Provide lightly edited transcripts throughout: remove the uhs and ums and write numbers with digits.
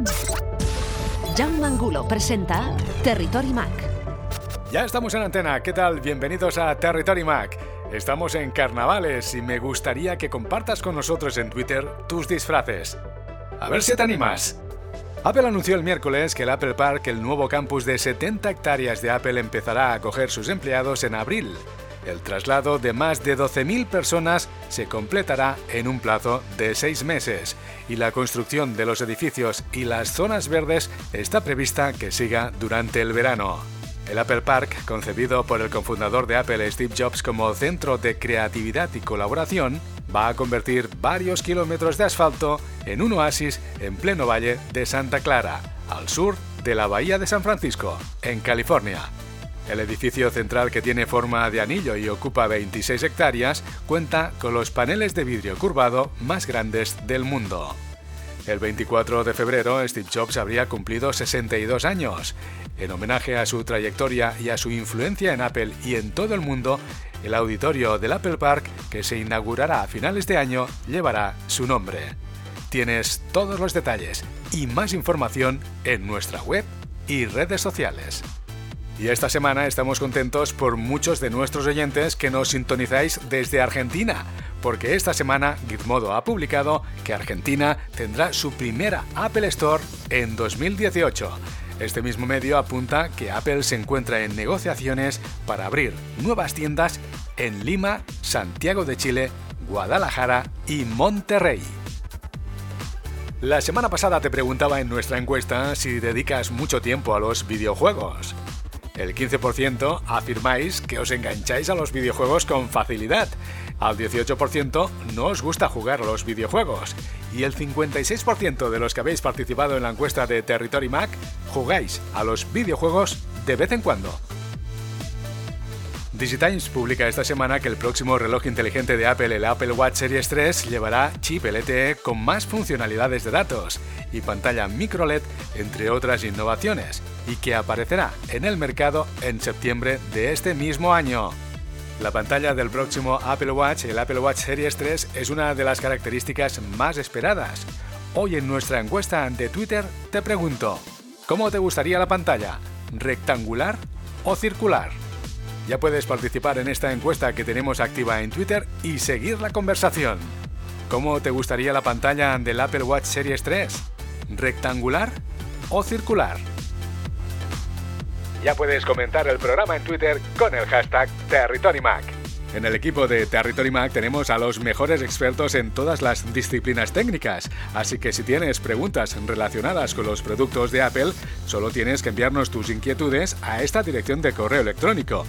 Jaume Angulo presenta Territory Mac. Ya estamos en antena, ¿qué tal? Bienvenidos a Territory Mac. Estamos en carnavales y me gustaría que compartas con nosotros en Twitter tus disfraces. A ver si te animas. Apple anunció el miércoles que el Apple Park, el nuevo campus de 70 hectáreas de Apple, empezará a acoger sus empleados en abril. El traslado de más de 12.000 personas se completará en un plazo de 6 meses y la construcción de los edificios y las zonas verdes está prevista que siga durante el verano. El Apple Park, concebido por el cofundador de Apple, Steve Jobs, como centro de creatividad y colaboración, va a convertir varios kilómetros de asfalto en un oasis en pleno valle de Santa Clara, al sur de la bahía de San Francisco, en California. El edificio central, que tiene forma de anillo y ocupa 26 hectáreas, cuenta con los paneles de vidrio curvado más grandes del mundo. El 24 de febrero, Steve Jobs habría cumplido 62 años. En homenaje a su trayectoria y a su influencia en Apple y en todo el mundo, el auditorio del Apple Park, que se inaugurará a finales de año, llevará su nombre. Tienes todos los detalles y más información en nuestra web y redes sociales. Y esta semana estamos contentos por muchos de nuestros oyentes que nos sintonizáis desde Argentina, porque esta semana Gizmodo ha publicado que Argentina tendrá su primera Apple Store en 2018. Este mismo medio apunta que Apple se encuentra en negociaciones para abrir nuevas tiendas en Lima, Santiago de Chile, Guadalajara y Monterrey. La semana pasada te preguntaba en nuestra encuesta si dedicas mucho tiempo a los videojuegos. El 15% afirmáis que os engancháis a los videojuegos con facilidad. Al 18% no os gusta jugar a los videojuegos. Y el 56% de los que habéis participado en la encuesta de Territory Mac jugáis a los videojuegos de vez en cuando. DigiTimes publica esta semana que el próximo reloj inteligente de Apple, el Apple Watch Series 3, llevará chip LTE con más funcionalidades de datos y pantalla microLED, entre otras innovaciones, y que aparecerá en el mercado en septiembre de este mismo año. La pantalla del próximo Apple Watch, el Apple Watch Series 3, es una de las características más esperadas. Hoy en nuestra encuesta de Twitter te pregunto, ¿cómo te gustaría la pantalla? ¿Rectangular o circular? Ya puedes participar en esta encuesta que tenemos activa en Twitter y seguir la conversación. ¿Cómo te gustaría la pantalla del Apple Watch Series 3? ¿Rectangular o circular? Ya puedes comentar el programa en Twitter con el hashtag TerritoryMac. En el equipo de Territory Mac tenemos a los mejores expertos en todas las disciplinas técnicas, así que si tienes preguntas relacionadas con los productos de Apple, solo tienes que enviarnos tus inquietudes a esta dirección de correo electrónico,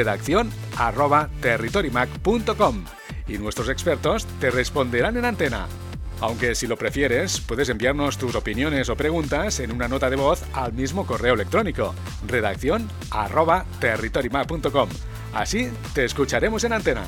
redaccion@territorymac.com, y nuestros expertos te responderán en antena. Aunque si lo prefieres, puedes enviarnos tus opiniones o preguntas en una nota de voz al mismo correo electrónico, redaccion@territorymac.com. Así te escucharemos en antena.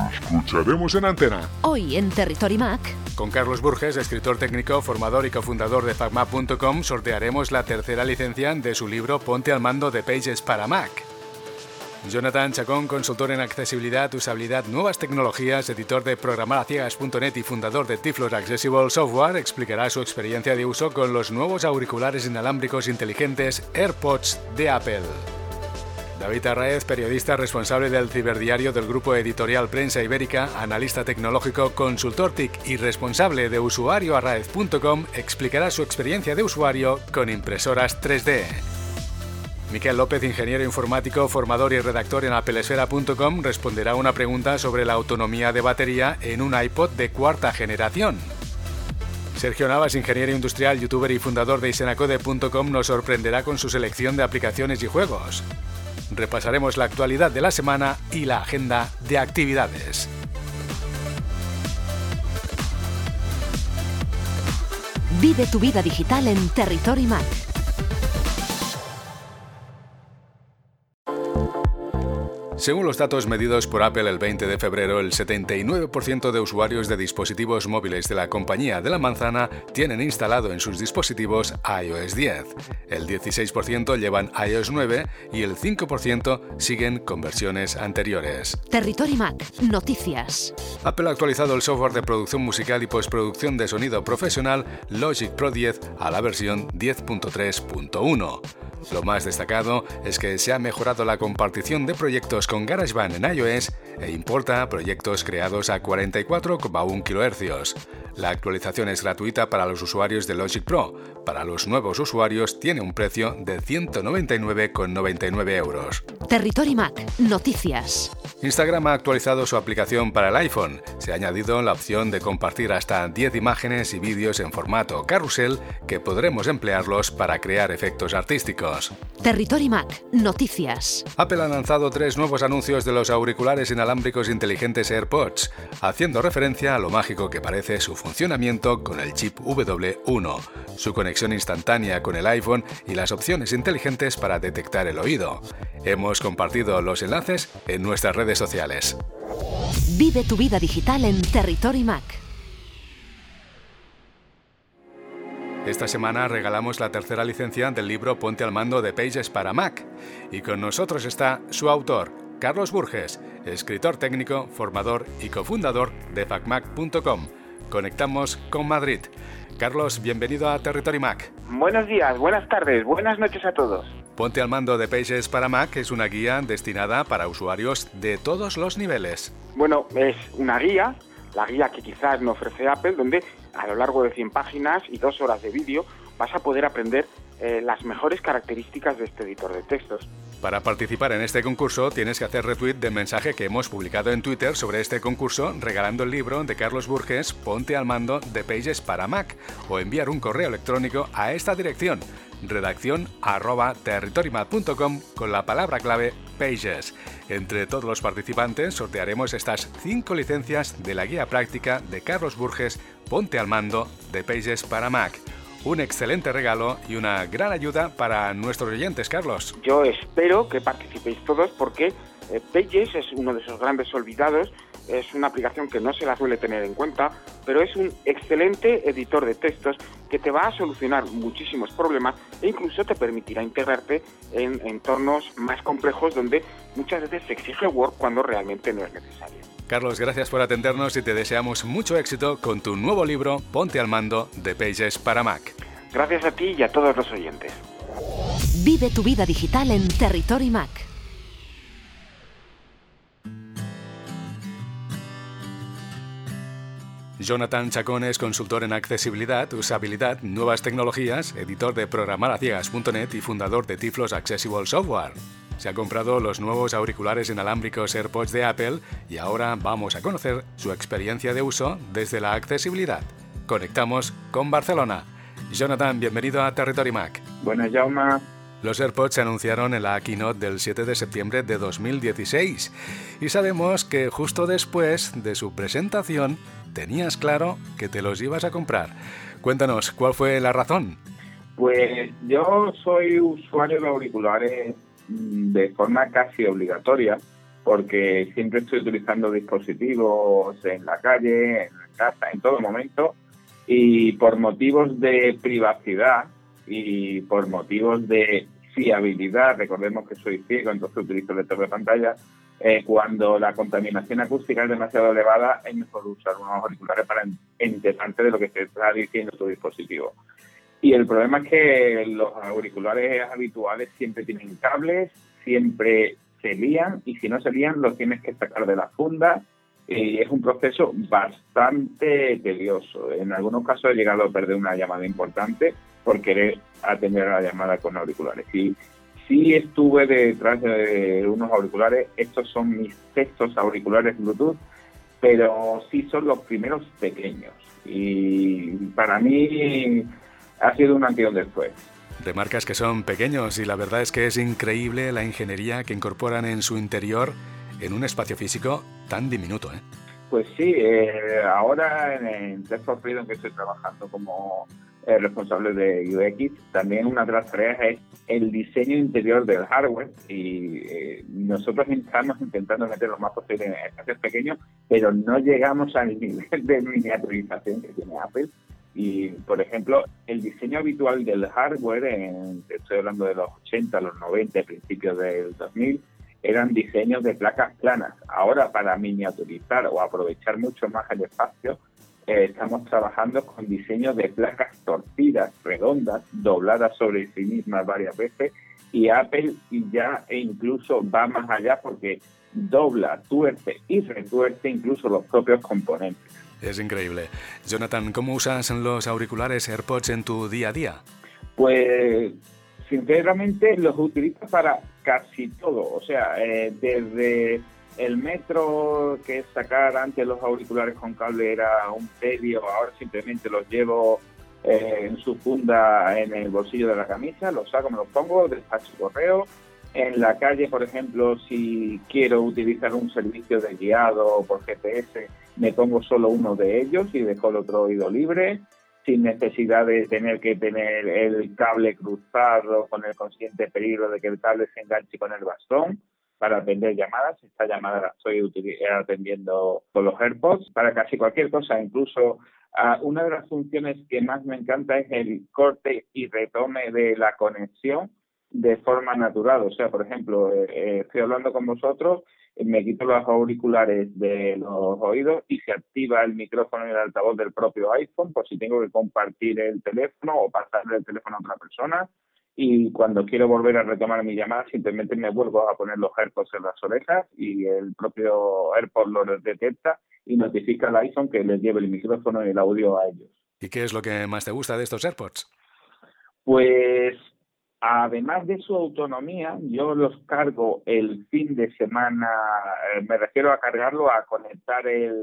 Hoy en Territory Mac. Con Carlos Burges, escritor técnico, formador y cofundador de FacMac.com, sortearemos la tercera licencia de su libro Ponte al mando de Pages para Mac. Jonathan Chacón, consultor en accesibilidad, usabilidad, nuevas tecnologías, editor de programaraciegas.net y fundador de Tiflos Accessible Software, explicará su experiencia de uso con los nuevos auriculares inalámbricos inteligentes AirPods de Apple. David Arraez, periodista responsable del ciberdiario del grupo editorial Prensa Ibérica, analista tecnológico, consultor TIC y responsable de usuarioarraez.com, explicará su experiencia de usuario con impresoras 3D. Miquel López, ingeniero informático, formador y redactor en applesfera.com, responderá a una pregunta sobre la autonomía de batería en un iPod de cuarta generación. Sergio Navas, ingeniero industrial, youtuber y fundador de isenacode.com, nos sorprenderá con su selección de aplicaciones y juegos. Repasaremos la actualidad de la semana y la agenda de actividades. Vive tu vida digital en Territory Mac. Según los datos medidos por Apple el 20 de febrero, el 79% de usuarios de dispositivos móviles de la compañía de la manzana tienen instalado en sus dispositivos iOS 10. El 16% llevan iOS 9 y el 5% siguen con versiones anteriores. Territory Mac, noticias. Apple ha actualizado el software de producción musical y postproducción de sonido profesional Logic Pro 10 a la versión 10.3.1. Lo más destacado es que se ha mejorado la compartición de proyectos con GarageBand en iOS e importa proyectos creados a 44,1 kHz. La actualización es gratuita para los usuarios de Logic Pro. Para los nuevos usuarios tiene un precio de 199,99 euros. Territory Mac, noticias. Instagram ha actualizado su aplicación para el iPhone. Se ha añadido la opción de compartir hasta 10 imágenes y vídeos en formato carrusel que podremos emplearlos para crear efectos artísticos. Territory Mac, noticias. Apple ha lanzado 3 nuevos anuncios de los auriculares inalámbricos inteligentes AirPods, haciendo referencia a lo mágico que parece su funcionamiento con el chip W1, su conexión instantánea con el iPhone y las opciones inteligentes para detectar el oído. Hemos compartido los enlaces en nuestras redes sociales. Vive tu vida digital en Territory Mac. Esta semana regalamos la tercera licencia del libro Ponte al mando de Pages para Mac. Y con nosotros está su autor, Carlos Burges, escritor técnico, formador y cofundador de facmac.com. Conectamos con Madrid. Carlos, bienvenido a Territory Mac. Buenos días, buenas tardes, buenas noches a todos. Ponte al mando de Pages para Mac es una guía destinada para usuarios de todos los niveles. Bueno, es una guía, la guía que quizás no ofrece Apple, donde a lo largo de 100 páginas y 2 horas de vídeo vas a poder aprender las mejores características de este editor de textos. Para participar en este concurso tienes que hacer retweet del mensaje que hemos publicado en Twitter sobre este concurso regalando el libro de Carlos Burges, Ponte al mando de Pages para Mac, o enviar un correo electrónico a esta dirección, redacción@territorymac.com con la palabra clave Pages. Entre todos los participantes sortearemos estas 5 licencias de la guía práctica de Carlos Burges, Ponte al mando de Pages para Mac. Un excelente regalo y una gran ayuda para nuestros oyentes, Carlos. Yo espero que participéis todos porque Pages es uno de esos grandes olvidados, es una aplicación que no se la suele tener en cuenta, pero es un excelente editor de textos que te va a solucionar muchísimos problemas e incluso te permitirá integrarte en entornos más complejos donde muchas veces se exige Word cuando realmente no es necesario. Carlos, gracias por atendernos y te deseamos mucho éxito con tu nuevo libro Ponte al mando de Pages para Mac. Gracias a ti y a todos los oyentes. Vive tu vida digital en Territory Mac. Jonathan Chacón es consultor en accesibilidad, usabilidad, nuevas tecnologías, editor de programaraciegas.net y fundador de Tiflos Accessible Software. Se ha comprado los nuevos auriculares inalámbricos AirPods de Apple y ahora vamos a conocer su experiencia de uso desde la accesibilidad. Conectamos con Barcelona. Jonathan, bienvenido a Territory Mac. Buenas, Jaume. Los AirPods se anunciaron en la keynote del 7 de septiembre de 2016 y sabemos que justo después de su presentación tenías claro que te los ibas a comprar. Cuéntanos, ¿cuál fue la razón? Pues yo soy usuario de auriculares de forma casi obligatoria porque siempre estoy utilizando dispositivos en la calle, en casa, en todo momento, y por motivos de privacidad y por motivos de fiabilidad, recordemos que soy ciego, entonces utilizo lector de pantalla, cuando la contaminación acústica es demasiado elevada, es mejor usar unos auriculares para enterarte de lo que te está diciendo tu dispositivo. Y el problema es que los auriculares habituales siempre tienen cables, siempre se lían, y si no se lían los tienes que sacar de la funda, y es un proceso bastante tedioso. En algunos casos he llegado a perder una llamada importante por querer atender a la llamada con auriculares. Y sí estuve detrás de unos auriculares, estos son mis textos auriculares Bluetooth, pero sí son los primeros pequeños. Y para mí ha sido un antes y un después. Remarcas que son pequeños y la verdad es que es increíble la ingeniería que incorporan en su interior en un espacio físico tan diminuto, ¿eh? Pues sí, ahora en Test for Freedom, que estoy trabajando como responsable de UX. También una de las tareas es el diseño interior del hardware y nosotros estamos intentando meter lo más posible en espacios pequeños, pero no llegamos al nivel de miniaturización que tiene Apple. Y, por ejemplo, el diseño habitual del hardware, estoy hablando de los 80, los 90, principios del 2000, eran diseños de placas planas. Ahora, para miniaturizar o aprovechar mucho más el espacio, estamos trabajando con diseños de placas torcidas, redondas, dobladas sobre sí mismas varias veces, y Apple ya incluso va más allá porque dobla, tuerce y retuerce incluso los propios componentes. Es increíble. Jonathan, ¿cómo usas los auriculares AirPods en tu día a día? Pues, sinceramente, los utilizo para casi todo. O sea, desde el metro, que es sacar antes los auriculares con cable era un tedio, ahora simplemente los llevo en su funda en el bolsillo de la camisa, los saco, me los pongo, despacho correo. En la calle, por ejemplo, si quiero utilizar un servicio de guiado por GPS, me pongo solo uno de ellos y dejo el otro oído libre, sin necesidad de tener que tener el cable cruzado con el consciente peligro de que el cable se enganche con el bastón para atender llamadas. Esta llamada la estoy atendiendo con los AirPods para casi cualquier cosa. Incluso una de las funciones que más me encanta es el corte y retome de la conexión de forma natural. O sea, por ejemplo, estoy hablando con vosotros, me quito los auriculares de los oídos y se activa el micrófono y el altavoz del propio iPhone por si tengo que compartir el teléfono o pasarle el teléfono a otra persona. Y cuando quiero volver a retomar mi llamada, simplemente me vuelvo a poner los AirPods en las orejas y el propio AirPod los detecta y notifica al iPhone que les lleve el micrófono y el audio a ellos. ¿Y qué es lo que más te gusta de estos AirPods? Pues, además de su autonomía, yo los cargo el fin de semana, me refiero a cargarlo, a conectar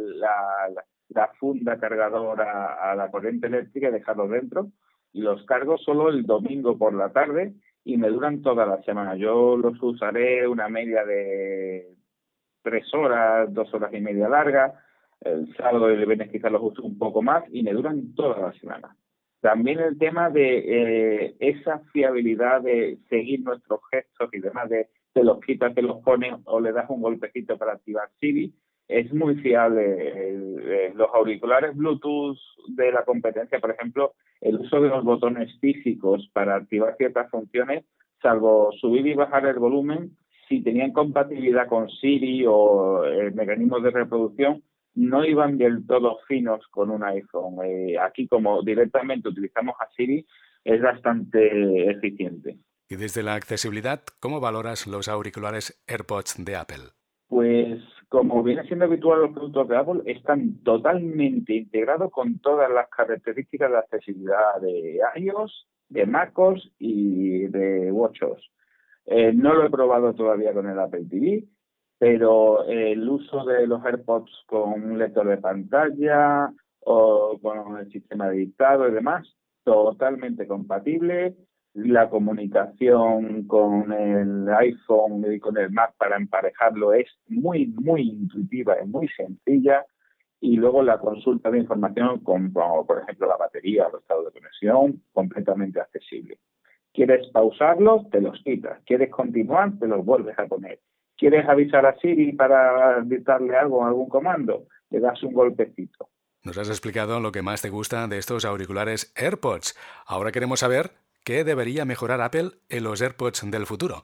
la funda cargadora a la corriente eléctrica y dejarlo dentro. Los cargo solo el domingo por la tarde y me duran toda la semana. Yo los usaré una media de 3 horas, 2 horas y media largas. El sábado y el viernes quizás los uso un poco más y me duran toda la semana. También el tema de esa fiabilidad de seguir nuestros gestos y demás, de te los quitas, te los pones o le das un golpecito para activar Siri, es muy fiable. Los auriculares Bluetooth de la competencia, por ejemplo, el uso de los botones físicos para activar ciertas funciones, salvo subir y bajar el volumen, si tenían compatibilidad con Siri o mecanismos de reproducción, no iban del todo finos con un iPhone. Aquí, como directamente utilizamos a Siri, es bastante eficiente. Y desde la accesibilidad, ¿cómo valoras los auriculares AirPods de Apple? Pues, como viene siendo habitual, los productos de Apple están totalmente integrados con todas las características de accesibilidad de iOS, de MacOS y de WatchOS. No lo he probado todavía con el Apple TV, pero el uso de los AirPods con un lector de pantalla o con el sistema de dictado y demás, totalmente compatible. La comunicación con el iPhone y con el Mac para emparejarlo es muy, muy intuitiva, es muy sencilla. Y luego la consulta de información, como por ejemplo la batería o el estado de conexión, completamente accesible. ¿Quieres pausarlos? Te los quitas. ¿Quieres continuar? Te los vuelves a poner. ¿Quieres avisar a Siri para dictarle algo, algún comando? Le das un golpecito. Nos has explicado lo que más te gusta de estos auriculares AirPods. Ahora queremos saber qué debería mejorar Apple en los AirPods del futuro.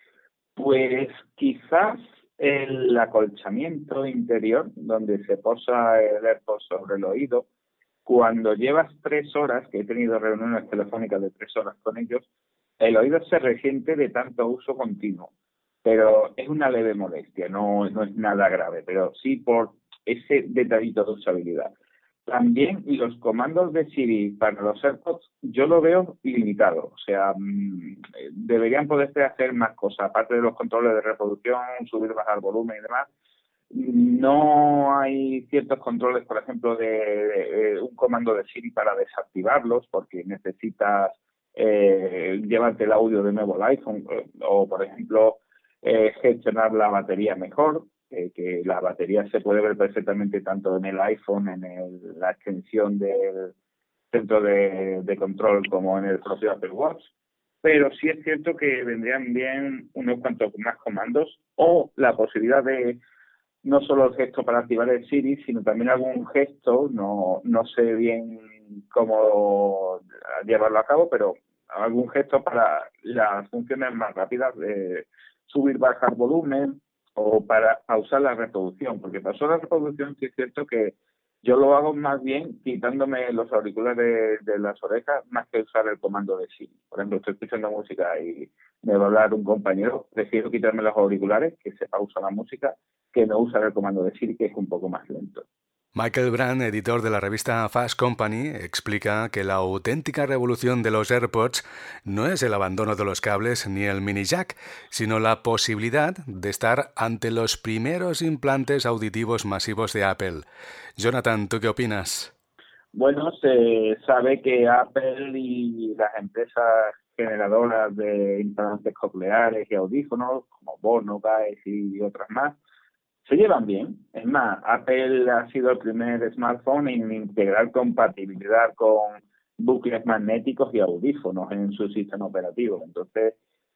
Pues quizás el acolchamiento interior, donde se posa el AirPod sobre el oído. Cuando llevas 3 horas, que he tenido reuniones telefónicas de 3 horas con ellos, el oído se resiente de tanto uso continuo. Pero es una leve molestia, no es nada grave, pero sí por ese detallito de usabilidad. También los comandos de Siri para los AirPods yo lo veo limitado, o sea, deberían poderse hacer más cosas, aparte de los controles de reproducción, subir, bajar volumen y demás. No hay ciertos controles, por ejemplo, de un comando de Siri para desactivarlos, porque necesitas llevarte el audio de nuevo al iPhone, o por ejemplo, gestionar la batería mejor, que la batería se puede ver perfectamente tanto en el iPhone, en la extensión centro de control como en el propio Apple Watch, pero sí es cierto que vendrían bien unos cuantos más comandos o la posibilidad de no solo el gesto para activar el Siri, sino también algún gesto, no sé bien cómo llevarlo a cabo, pero algún gesto para las funciones más rápidas de subir, bajar volumen o para pausar la reproducción, porque pausar la reproducción sí es cierto que yo lo hago más bien quitándome los auriculares de las orejas más que usar el comando de Siri. Por ejemplo, estoy escuchando música y me va a hablar un compañero, prefiero quitarme los auriculares, que se pausa la música, que no usar el comando de Siri, que es un poco más lento. Michael Brand, editor de la revista Fast Company, explica que la auténtica revolución de los AirPods no es el abandono de los cables ni el mini jack, sino la posibilidad de estar ante los primeros implantes auditivos masivos de Apple. Jonathan, ¿tú qué opinas? Bueno, se sabe que Apple y las empresas generadoras de implantes cocleares y audífonos, como Bono, Guys y otras más, se llevan bien. Es más, Apple ha sido el primer smartphone en integrar compatibilidad con bucles magnéticos y audífonos en su sistema operativo. Entonces,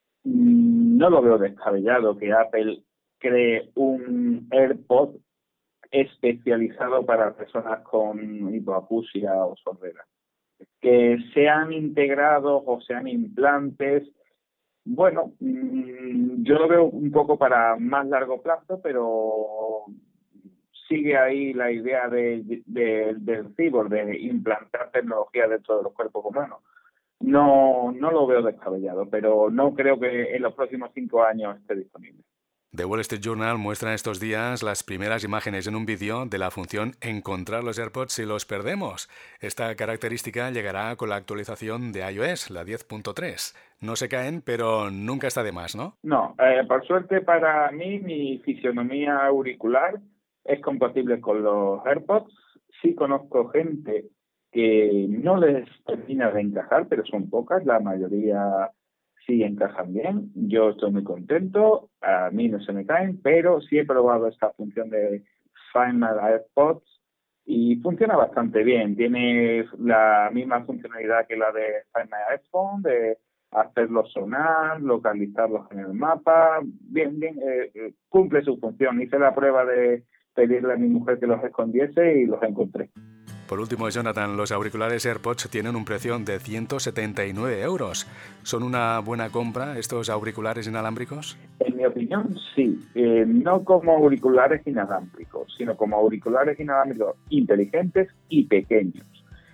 no lo veo descabellado que Apple cree un AirPod especializado para personas con hipoacusia o sordera. Que sean integrados o sean implantes, bueno, yo lo veo un poco para más largo plazo, pero sigue ahí la idea del cyborg, de implantar tecnología dentro de los cuerpos humanos. No lo veo descabellado, pero no creo que en los próximos 5 años esté disponible. The Wall Street Journal muestra estos días las primeras imágenes en un vídeo de la función encontrar los AirPods si los perdemos. Esta característica llegará con la actualización de iOS, la 10.3. No se caen, pero nunca está de más, ¿no? No, por suerte para mí, mi fisionomía auricular es compatible con los AirPods. Sí conozco gente que no les termina de encajar, pero son pocas, la mayoría sí encajan bien. Yo estoy muy contento, a mí no se me caen, pero sí he probado esta función de Find My AirPods y funciona bastante bien. Tiene la misma funcionalidad que la de Find My iPhone, de hacerlos sonar, localizarlos en el mapa. Bien, cumple su función. Hice la prueba de pedirle a mi mujer que los escondiese y los encontré. Por último, Jonathan, los auriculares AirPods tienen un precio de 179 €. ¿Son una buena compra estos auriculares inalámbricos? En mi opinión, sí. No como auriculares inalámbricos, sino como auriculares inalámbricos inteligentes y pequeños.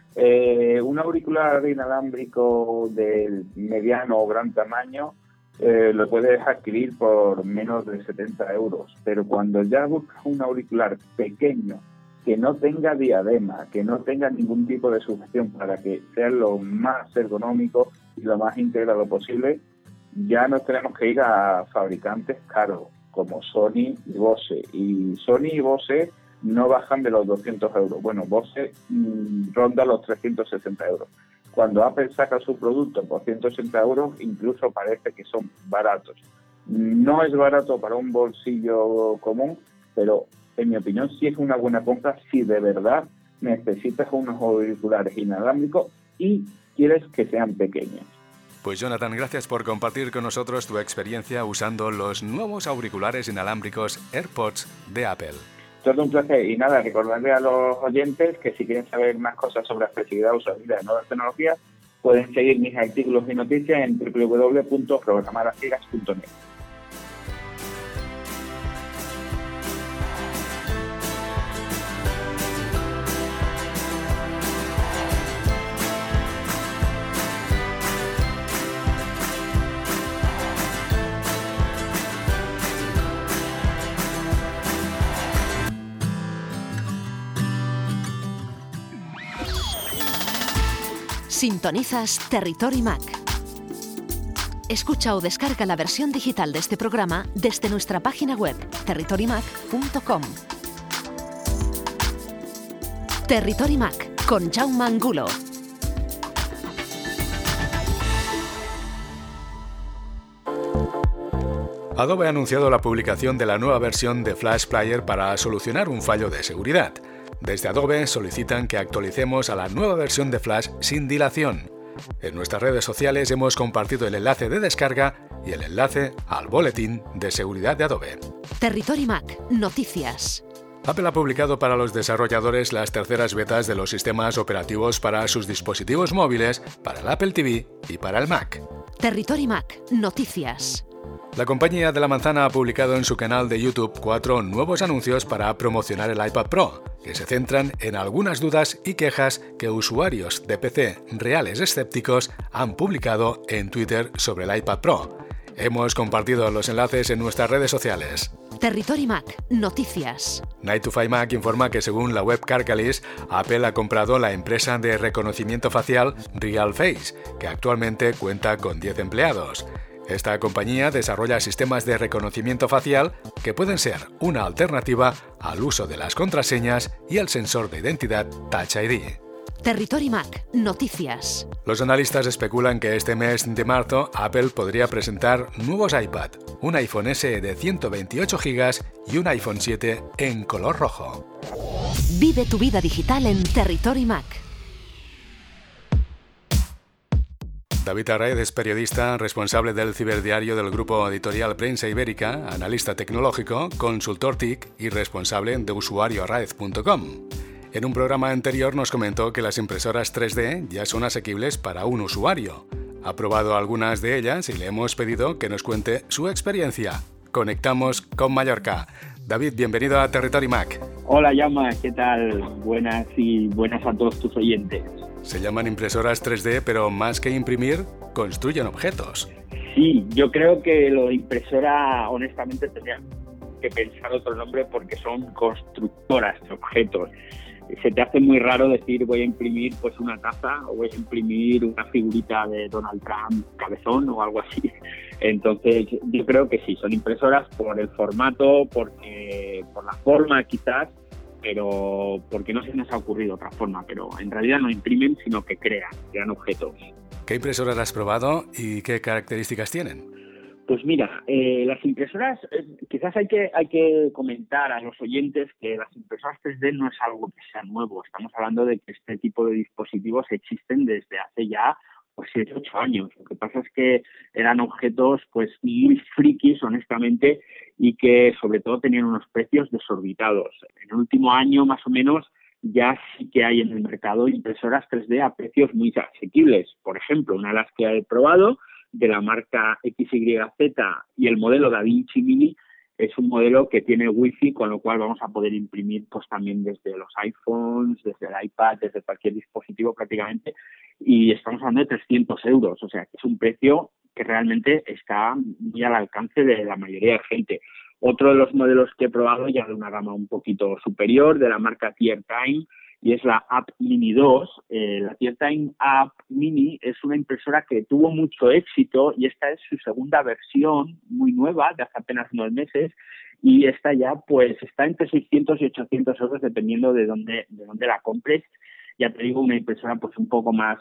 Un auricular inalámbrico de mediano o gran tamaño lo puedes adquirir por menos de 70 €. Pero cuando ya buscas un auricular pequeño, que no tenga diadema, que no tenga ningún tipo de sujeción para que sea lo más ergonómico y lo más integrado posible, ya nos tenemos que ir a fabricantes caros como Sony y Bose. Y Sony y Bose no bajan de los 200 €. Bueno, Bose ronda los 360 €. Cuando Apple saca su producto por 180 €, incluso parece que son baratos. No es barato para un bolsillo común, pero en mi opinión sí es una buena compra si de verdad necesitas unos auriculares inalámbricos y quieres que sean pequeños. Pues Jonathan, gracias por compartir con nosotros tu experiencia usando los nuevos auriculares inalámbricos AirPods de Apple. Todo un placer. Y nada, recordarle a los oyentes que si quieren saber más cosas sobre accesibilidad, usabilidad de nuevas tecnologías, pueden seguir mis artículos y noticias en www.programaraciegas.net. Sintonizas Territory Mac. Escucha o descarga la versión digital de este programa desde nuestra página web territorymac.com. Territory Mac con Jaume Angulo. Adobe ha anunciado la publicación de la nueva versión de Flash Player para solucionar un fallo de seguridad. Desde Adobe solicitan que actualicemos a la nueva versión de Flash sin dilación. En nuestras redes sociales hemos compartido el enlace de descarga y el enlace al boletín de seguridad de Adobe. Territory Mac, noticias. Apple ha publicado para los desarrolladores las terceras betas de los sistemas operativos para sus dispositivos móviles, para el Apple TV y para el Mac. Territory Mac, noticias. La compañía de la manzana ha publicado en su canal de YouTube 4 nuevos anuncios para promocionar el iPad Pro, que se centran en algunas dudas y quejas que usuarios de PC reales escépticos han publicado en Twitter sobre el iPad Pro. Hemos compartido los enlaces en nuestras redes sociales. Territory Mac, noticias. Night to 5 Mac informa que según la web Carcalis, Apple ha comprado la empresa de reconocimiento facial RealFace, que actualmente cuenta con 10 empleados. Esta compañía desarrolla sistemas de reconocimiento facial que pueden ser una alternativa al uso de las contraseñas y el sensor de identidad Touch ID. Territory Mac, noticias. Los analistas especulan que este mes de marzo Apple podría presentar nuevos iPad, un iPhone SE de 128 GB y un iPhone 7 en color rojo. Vive tu vida digital en Territory Mac. David Arraez es periodista, responsable del ciberdiario del grupo editorial Prensa Ibérica, analista tecnológico, consultor TIC y responsable de usuarioarraez.com. En un programa anterior nos comentó que las impresoras 3D ya son asequibles para un usuario. Ha probado algunas de ellas y le hemos pedido que nos cuente su experiencia. Conectamos con Mallorca. David, bienvenido a Territory Mac. Hola, Jaume, ¿qué tal? Buenas a todos tus oyentes. Se llaman impresoras 3D, pero más que imprimir, construyen objetos. Sí, yo creo que lo de impresora, honestamente, tenía que pensar otro nombre porque son constructoras de objetos. Se te hace muy raro decir voy a imprimir pues una taza o voy a imprimir una figurita de Donald Trump cabezón o algo así. Entonces yo creo que sí, son impresoras por el formato, por la forma quizás, pero porque no se nos ha ocurrido otra forma, pero en realidad no imprimen sino que crean objetos. ¿Qué impresoras has probado y qué características tienen? Pues mira, las impresoras, quizás hay que comentar a los oyentes que las impresoras 3D no es algo que sea nuevo. Estamos hablando de que este tipo de dispositivos existen desde hace ya 7 u 8 años. Lo que pasa es que eran objetos pues muy frikis, honestamente, y que sobre todo tenían unos precios desorbitados. En el último año, más o menos, ya sí que hay en el mercado impresoras 3D a precios muy asequibles. Por ejemplo, una de las que he probado, de la marca XYZ y el modelo DaVinci Mini, es un modelo que tiene Wi-Fi, con lo cual vamos a poder imprimir pues también desde los iPhones, desde el iPad, desde cualquier dispositivo prácticamente, y estamos hablando de 300 euros, o sea que es un precio que realmente está muy al alcance de la mayoría de gente. Otro de los modelos que he probado, ya de una gama un poquito superior, de la marca TierTime, y es la App Mini 2. La TierTime App Mini es una impresora que tuvo mucho éxito y esta es su segunda versión, muy nueva, de hace apenas unos meses, y esta ya pues está entre 600 y 800 euros dependiendo de dónde la compres. Ya te digo, una impresora pues un poco más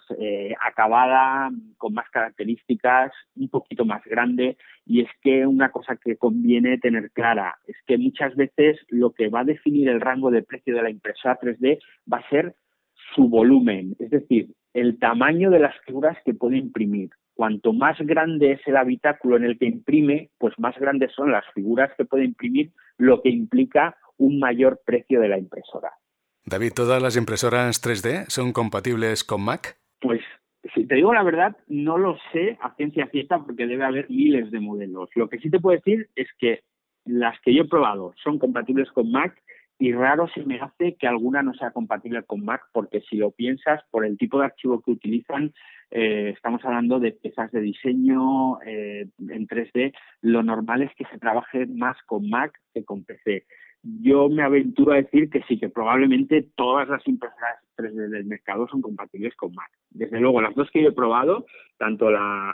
acabada, con más características, un poquito más grande, y es que una cosa que conviene tener clara es que muchas veces lo que va a definir el rango de precio de la impresora 3D va a ser su volumen, es decir, el tamaño de las figuras que puede imprimir. Cuanto más grande es el habitáculo en el que imprime, pues más grandes son las figuras que puede imprimir, lo que implica un mayor precio de la impresora. David, ¿todas las impresoras 3D son compatibles con Mac? Pues, si te digo la verdad, no lo sé a ciencia cierta porque debe haber miles de modelos. Lo que sí te puedo decir es que las que yo he probado son compatibles con Mac y raro se me hace que alguna no sea compatible con Mac, porque si lo piensas, por el tipo de archivo que utilizan, estamos hablando de piezas de diseño en 3D, lo normal es que se trabaje más con Mac que con PC. Yo me aventuro a decir que sí, que probablemente todas las impresoras 3D del mercado son compatibles con Mac. Desde luego, las dos que yo he probado, tanto la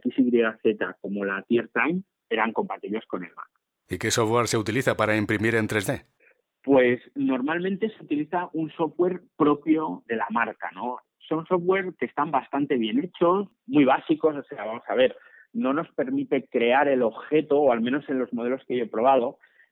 XYZ como la TierTime, eran compatibles con el Mac. ¿Y qué software se utiliza para imprimir en 3D? Pues normalmente se utiliza un software propio de la marca, ¿no? Son software que están bastante bien hechos, muy básicos, o sea, vamos a ver, no nos permite crear el objeto, o al menos en los modelos que yo he probado,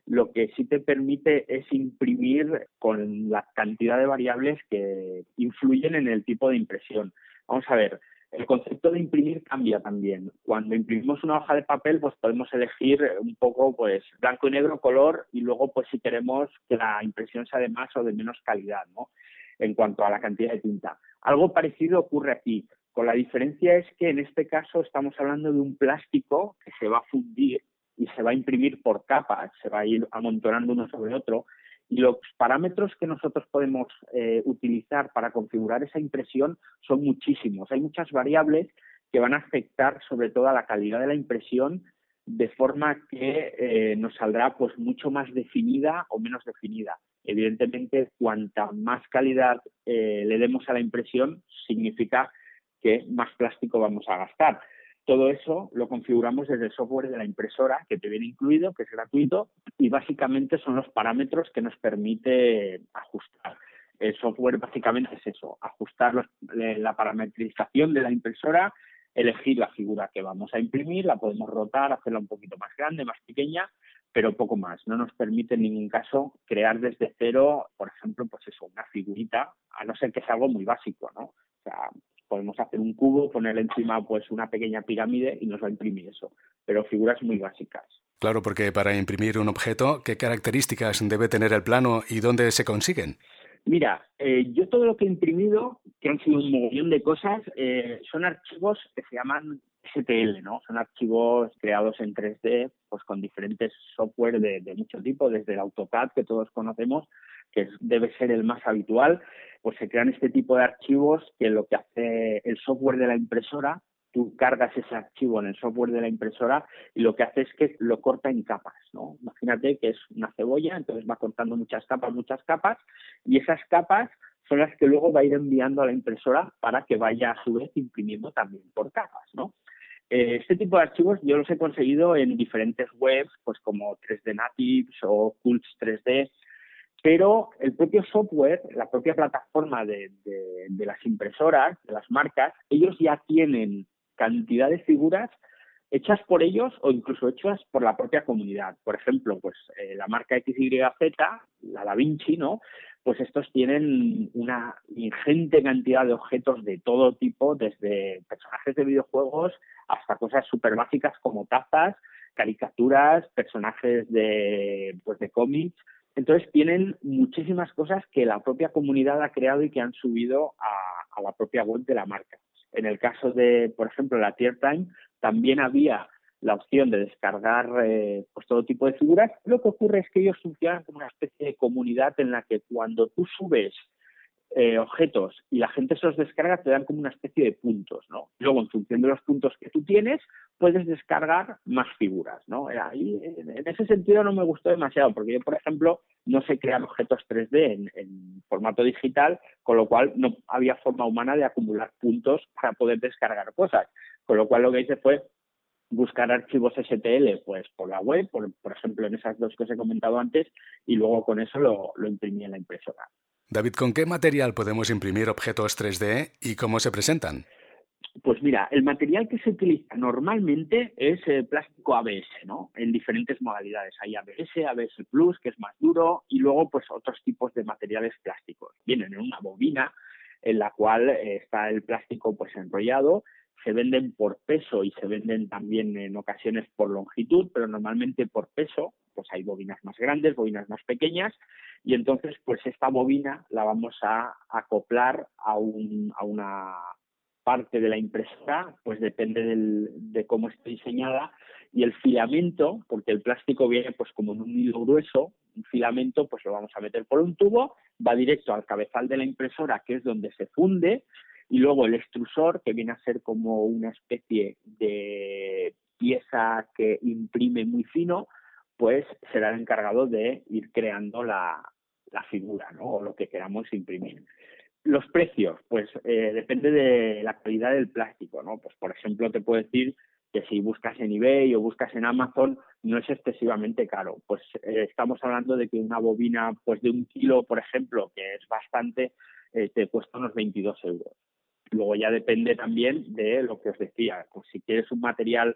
lo que sí te permite es imprimir con la cantidad de variables que influyen en el tipo de impresión. Vamos a ver, el concepto de imprimir cambia también. Cuando imprimimos una hoja de papel, pues podemos elegir un poco pues blanco y negro, color, y luego pues si queremos que la impresión sea de más o de menos calidad, ¿no? En cuanto a la cantidad de tinta. Algo parecido ocurre aquí, con la diferencia es que en este caso estamos hablando de un plástico que se va a fundir y se va a imprimir por capas, se va a ir amontonando uno sobre otro, y los parámetros que nosotros podemos utilizar para configurar esa impresión son muchísimos. Hay muchas variables que van a afectar sobre todo a la calidad de la impresión, de forma que nos saldrá pues mucho más definida o menos definida. Evidentemente, cuanta más calidad le demos a la impresión, significa que más plástico vamos a gastar. Todo eso lo configuramos desde el software de la impresora, que te viene incluido, que es gratuito, y básicamente son los parámetros que nos permite ajustar. El software básicamente es eso, ajustar la parametrización de la impresora, elegir la figura que vamos a imprimir, la podemos rotar, hacerla un poquito más grande, más pequeña, pero poco más. No nos permite en ningún caso crear desde cero, por ejemplo, pues eso, una figurita, a no ser que sea algo muy básico, ¿no? O sea, podemos hacer un cubo, ponerle encima pues una pequeña pirámide y nos va a imprimir eso, pero figuras muy básicas. Claro, porque para imprimir un objeto, ¿qué características debe tener el plano y dónde se consiguen? Mira, yo todo lo que he imprimido, que han sido un mogollón de cosas, son archivos que se llaman STL, ¿no? Son archivos creados en 3D, pues con diferentes software de mucho tipo, desde el AutoCAD que todos conocemos, que debe ser el más habitual, pues se crean este tipo de archivos que lo que hace el software de la impresora, tú cargas ese archivo en el software de la impresora y lo que hace es que lo corta en capas, ¿no? Imagínate que es una cebolla, entonces va cortando muchas capas, y esas capas son las que luego va a ir enviando a la impresora para que vaya a su vez imprimiendo también por capas, ¿no? Este tipo de archivos yo los he conseguido en diferentes webs, pues como 3D Natives o Cults 3D, pero el propio software, la propia plataforma de las impresoras, de las marcas, ellos ya tienen cantidad de figuras hechas por ellos o incluso hechas por la propia comunidad. Por ejemplo, pues la marca XYZ, la Da Vinci, ¿no? Pues estos tienen una ingente cantidad de objetos de todo tipo, desde personajes de videojuegos hasta cosas súper básicas como tazas, caricaturas, personajes de cómics. Entonces tienen muchísimas cosas que la propia comunidad ha creado y que han subido a la propia web de la marca. En el caso de, por ejemplo, la Tier Time, también había la opción de descargar pues todo tipo de figuras. Lo que ocurre es que ellos funcionan como una especie de comunidad en la que cuando tú subes objetos y la gente se los descarga, te dan como una especie de puntos, ¿no? Luego, en función de los puntos que tú tienes, puedes descargar más figuras, ¿no? Ahí, en ese sentido no me gustó demasiado, porque yo, por ejemplo, no sé crear objetos 3D en formato digital, con lo cual no había forma humana de acumular puntos para poder descargar cosas. Con lo cual lo que hice fue buscar archivos STL pues por la web, por ejemplo, en esas dos que os he comentado antes, y luego con eso lo imprimí en la impresora. David, ¿con qué material podemos imprimir objetos 3D y cómo se presentan? Pues mira, el material que se utiliza normalmente es plástico ABS, ¿no? En diferentes modalidades. Hay ABS Plus, que es más duro, y luego pues otros tipos de materiales plásticos. Vienen en una bobina en la cual está el plástico pues enrollado. Se venden por peso y se venden también en ocasiones por longitud, pero normalmente por peso. Pues hay bobinas más grandes, bobinas más pequeñas, y entonces pues esta bobina la vamos a acoplar a una parte de la impresora, pues depende de cómo esté diseñada, y el filamento, porque el plástico viene pues como en un hilo grueso, un filamento pues lo vamos a meter por un tubo, va directo al cabezal de la impresora, que es donde se funde, y luego el extrusor, que viene a ser como una especie de pieza que imprime muy fino, pues será el encargado de ir creando la figura, ¿no? O lo que queramos imprimir. Los precios, pues depende de la calidad del plástico, ¿no? Pues por ejemplo te puedo decir que si buscas en eBay o buscas en Amazon no es excesivamente caro. Pues estamos hablando de que una bobina pues de 1 kilo, por ejemplo, que es bastante, te cuesta unos 22 euros. Luego ya depende también de lo que os decía. Pues si quieres un material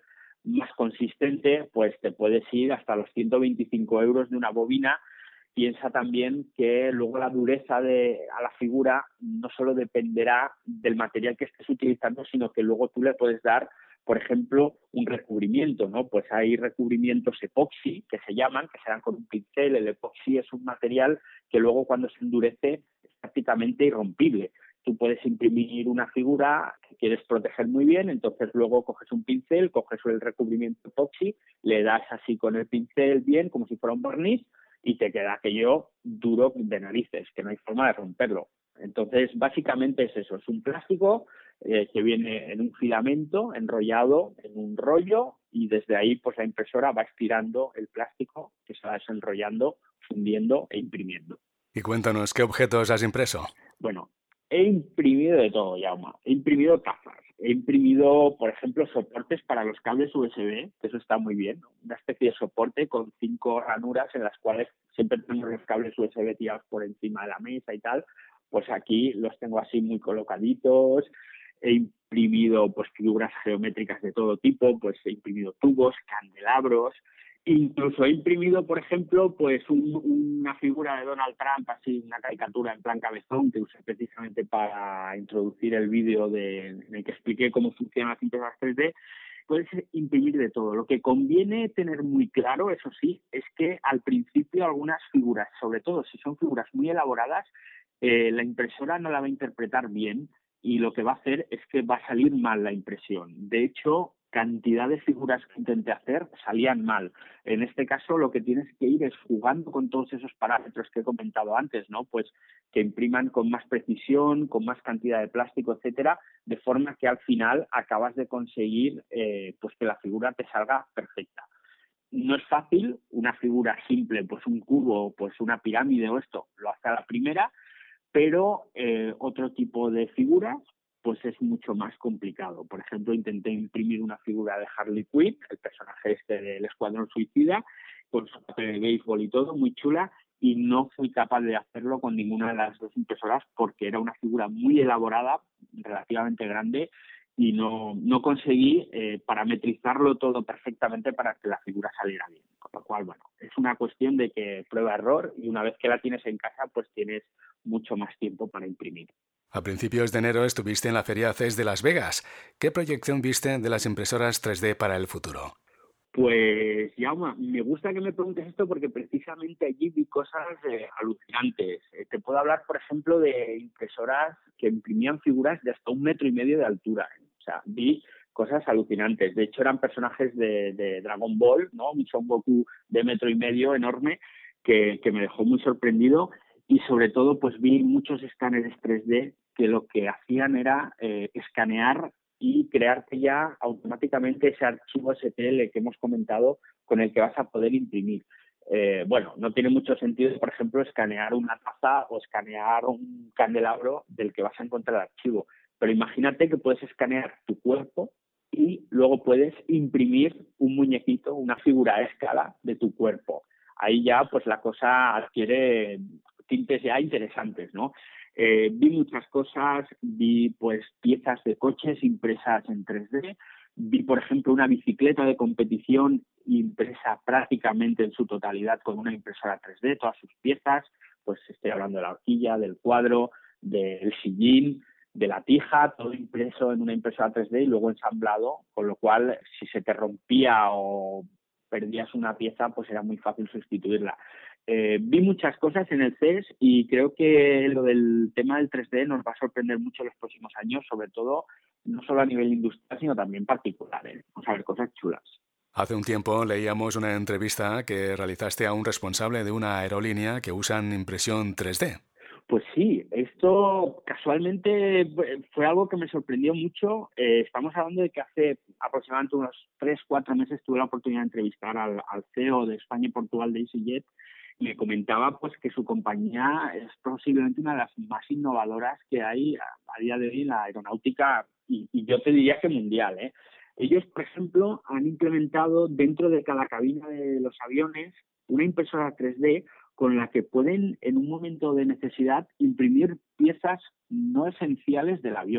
más consistente, pues te puedes ir hasta los 125 euros de una bobina. Piensa también que luego la dureza a la figura no solo dependerá del material que estés utilizando, sino que luego tú le puedes dar, por ejemplo, un recubrimiento, ¿no? Pues hay recubrimientos epoxi, que se llaman, que serán con un pincel. El epoxi es un material que luego cuando se endurece es prácticamente irrompible. Tú puedes imprimir una figura que quieres proteger muy bien, entonces luego coges un pincel, coges el recubrimiento epoxi, le das así con el pincel bien, como si fuera un barniz, y te queda aquello duro de narices, que no hay forma de romperlo. Entonces, básicamente es eso, es un plástico que viene en un filamento enrollado en un rollo, y desde ahí pues la impresora va estirando el plástico que se va desenrollando, fundiendo e imprimiendo. Y cuéntanos, ¿qué objetos has impreso? Bueno, he imprimido de todo, Jaume. He imprimido tazas. He imprimido, por ejemplo, soportes para los cables USB, que eso está muy bien, ¿no? Una especie de soporte con 5 ranuras en las cuales siempre tenemos los cables USB tirados por encima de la mesa y tal. Pues aquí los tengo así muy colocaditos. He imprimido pues figuras geométricas de todo tipo, pues he imprimido tubos, candelabros. Incluso he imprimido, por ejemplo, pues una figura de Donald Trump, así una caricatura en plan cabezón, que usé precisamente para introducir el vídeo en el que expliqué cómo funcionan las impresoras 3D. Puedes imprimir de todo. Lo que conviene tener muy claro, eso sí, es que al principio algunas figuras, sobre todo si son figuras muy elaboradas, la impresora no la va a interpretar bien, y lo que va a hacer es que va a salir mal la impresión. De hecho, cantidad de figuras que intenté hacer salían mal. En este caso, lo que tienes que ir es jugando con todos esos parámetros que he comentado antes, ¿no? Pues que impriman con más precisión, con más cantidad de plástico, etcétera, de forma que al final acabas de conseguir pues que la figura te salga perfecta. No es fácil, una figura simple, pues un cubo, pues una pirámide o esto, lo hace a la primera, pero otro tipo de figuras pues es mucho más complicado. Por ejemplo, intenté imprimir una figura de Harley Quinn, el personaje este del Escuadrón Suicida, con su papel de béisbol y todo, muy chula, y no fui capaz de hacerlo con ninguna de las dos impresoras porque era una figura muy elaborada, relativamente grande, y no conseguí parametrizarlo todo perfectamente para que la figura saliera bien. Con lo cual, bueno, es una cuestión de que prueba-error, y una vez que la tienes en casa, pues tienes mucho más tiempo para imprimir. A principios de enero estuviste en la Feria CES de Las Vegas. ¿Qué proyección viste de las impresoras 3D para el futuro? Pues, Jaume, me gusta que me preguntes esto porque precisamente allí vi cosas alucinantes. Te puedo hablar, por ejemplo, de impresoras que imprimían figuras de hasta 1,5 metros de altura. O sea, vi cosas alucinantes. De hecho, eran personajes de Dragon Ball, ¿no? Un Son Goku de 1,5 metros enorme que me dejó muy sorprendido. Y sobre todo, pues vi muchos escáneres 3D que lo que hacían era escanear y crearte ya automáticamente ese archivo STL que hemos comentado con el que vas a poder imprimir. Bueno, no tiene mucho sentido, por ejemplo, escanear una taza o escanear un candelabro del que vas a encontrar el archivo. Pero imagínate que puedes escanear tu cuerpo y luego puedes imprimir un muñequito, una figura a escala de tu cuerpo. Ahí ya pues la cosa adquiere tintes ya interesantes, ¿no? Vi muchas cosas, vi pues piezas de coches impresas en 3D, vi por ejemplo una bicicleta de competición impresa prácticamente en su totalidad con una impresora 3D, todas sus piezas, pues estoy hablando de la horquilla, del cuadro, del sillín, de la tija, todo impreso en una impresora 3D y luego ensamblado, con lo cual si se te rompía o perdías una pieza, pues era muy fácil sustituirla. Vi muchas cosas en el CES y creo que lo del tema del 3D nos va a sorprender mucho en los próximos años, sobre todo no solo a nivel industrial, sino también particular. Vamos a ver cosas chulas. Hace un tiempo leíamos una entrevista que realizaste a un responsable de una aerolínea que usan impresión 3D. Pues sí, esto casualmente fue algo que me sorprendió mucho. Estamos hablando de que hace aproximadamente unos 3-4 meses tuve la oportunidad de entrevistar al CEO de España y Portugal de EasyJet. Me comentaba pues que su compañía es posiblemente una de las más innovadoras que hay a día de hoy en la aeronáutica y yo te diría que mundial, ¿eh? Ellos, por ejemplo, han implementado dentro de cada cabina de los aviones una impresora 3D con la que pueden, en un momento de necesidad, imprimir piezas no esenciales del avión.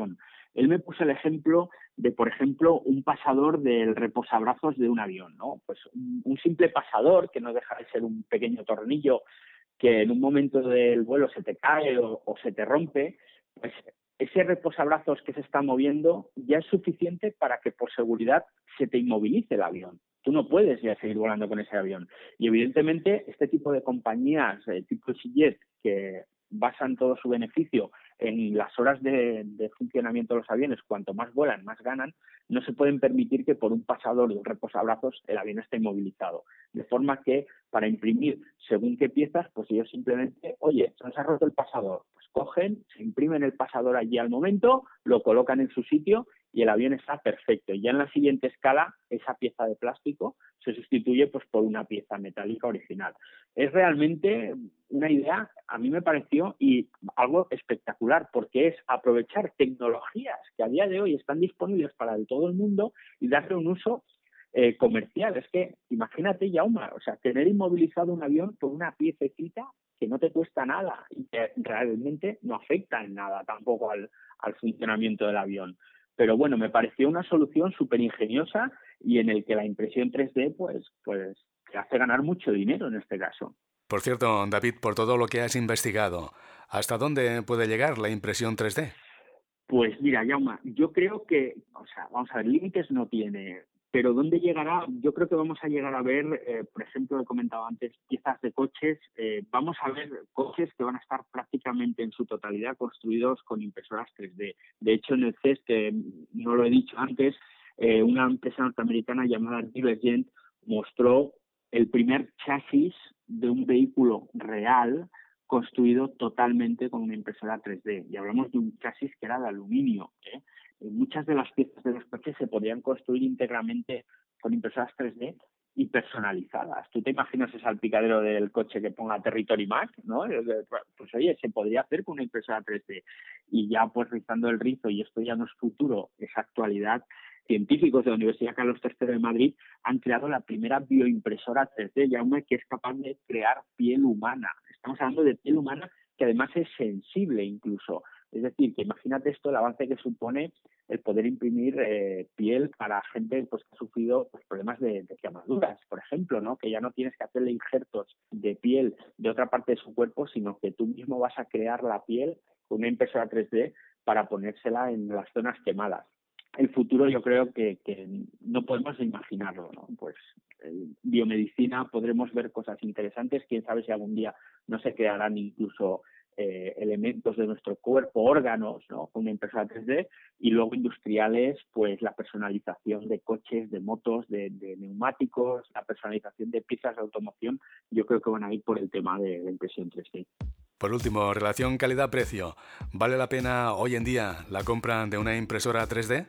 Él me puso el ejemplo de, por ejemplo, un pasador del reposabrazos de un avión, ¿no? Pues un simple pasador, que no deja de ser un pequeño tornillo que en un momento del vuelo se te cae o se te rompe, pues ese reposabrazos que se está moviendo ya es suficiente para que por seguridad se te inmovilice el avión. Tú no puedes ya seguir volando con ese avión. Y evidentemente este tipo de compañías tipo EasyJet, que basan todo su beneficio en las horas de funcionamiento de los aviones, cuanto más vuelan, más ganan, no se pueden permitir que por un pasador de un reposabrazos el avión esté inmovilizado. De forma que para imprimir según qué piezas, pues ellos simplemente, oye, se nos ha roto el pasador, pues cogen, se imprimen el pasador allí al momento, lo colocan en su sitio y el avión está perfecto. Y ya en la siguiente escala, esa pieza de plástico se sustituye pues por una pieza metálica original. Es realmente una idea, a mí me pareció, y algo espectacular, porque es aprovechar tecnologías que a día de hoy están disponibles para todo el mundo y darle un uso comercial. Es que imagínate, Jaume, o sea, tener inmovilizado un avión por una piececita que no te cuesta nada y que realmente no afecta en nada tampoco al funcionamiento del avión. Pero bueno, me pareció una solución súper ingeniosa y en el que la impresión 3D pues te hace ganar mucho dinero en este caso. Por cierto, David, por todo lo que has investigado, ¿hasta dónde puede llegar la impresión 3D? Pues mira, Jaume, yo creo que, vamos a ver, límites no tiene, pero ¿dónde llegará? Yo creo que vamos a llegar a ver, por ejemplo, he comentado antes, piezas de coches, vamos a ver coches que van a estar prácticamente en su totalidad construidos con impresoras 3D. De hecho, en el CES, que no lo he dicho antes, una empresa norteamericana llamada Divergent mostró el primer chasis de un vehículo real construido totalmente con una impresora 3D. Y hablamos de un chasis que era de aluminio, ¿eh? Muchas de las piezas de los coches se podían construir íntegramente con impresoras 3D y personalizadas. Tú te imaginas ese salpicadero del coche que ponga Territory Mac, ¿no? Pues oye, se podría hacer con una impresora 3D. Y ya pues rizando el rizo, y esto ya no es futuro, es actualidad, científicos de la Universidad Carlos III de Madrid han creado la primera bioimpresora 3D, Jaume, que es capaz de crear piel humana. Estamos hablando de piel humana que además es sensible incluso. Es decir, que imagínate esto, el avance que supone el poder imprimir piel para gente pues que ha sufrido pues, problemas de quemaduras, por ejemplo, ¿no? Que ya no tienes que hacerle injertos de piel de otra parte de su cuerpo, sino que tú mismo vas a crear la piel con una impresora 3D para ponérsela en las zonas quemadas. El futuro yo creo que no podemos imaginarlo, ¿no? Pues en biomedicina podremos ver cosas interesantes, quién sabe si algún día no se crearán incluso elementos de nuestro cuerpo, órganos, ¿no? Con una impresora 3D, y luego industriales, pues la personalización de coches, de motos, de neumáticos, la personalización de piezas de automoción, yo creo que van a ir por el tema de la impresión 3D. Por último, relación calidad-precio. ¿Vale la pena hoy en día la compra de una impresora 3D?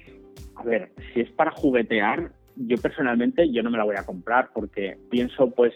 A ver, si es para juguetear, yo personalmente no me la voy a comprar porque pienso pues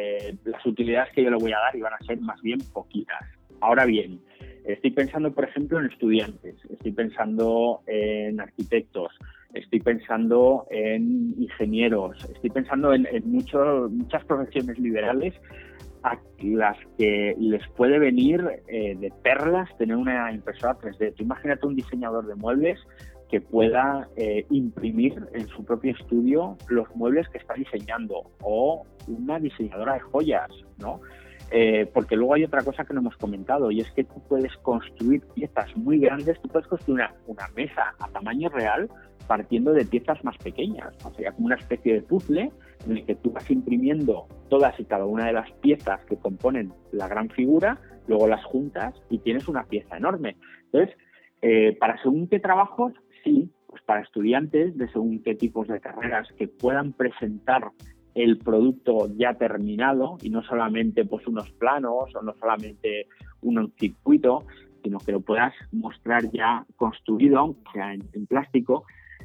las utilidades que yo le voy a dar iban a ser más bien poquitas. Ahora bien, estoy pensando, por ejemplo, en estudiantes, estoy pensando en arquitectos, estoy pensando en ingenieros, estoy pensando en muchas profesiones liberales a las que les puede venir de perlas tener una impresora 3D. Tú imagínate un diseñador de muebles que pueda imprimir en su propio estudio los muebles que está diseñando, o una diseñadora de joyas, ¿no? Porque luego hay otra cosa que no hemos comentado, y es que tú puedes construir piezas muy grandes, tú puedes construir una mesa a tamaño real partiendo de piezas más pequeñas, o sea, como una especie de puzzle en el que tú vas imprimiendo todas y cada una de las piezas que componen la gran figura, luego las juntas y tienes una pieza enorme. Entonces, para según qué trabajos, sí, pues para estudiantes de según qué tipos de carreras que puedan presentar el producto ya terminado y no solamente pues unos planos o no solamente un circuito, sino que lo puedas mostrar ya construido, aunque sea en plástico,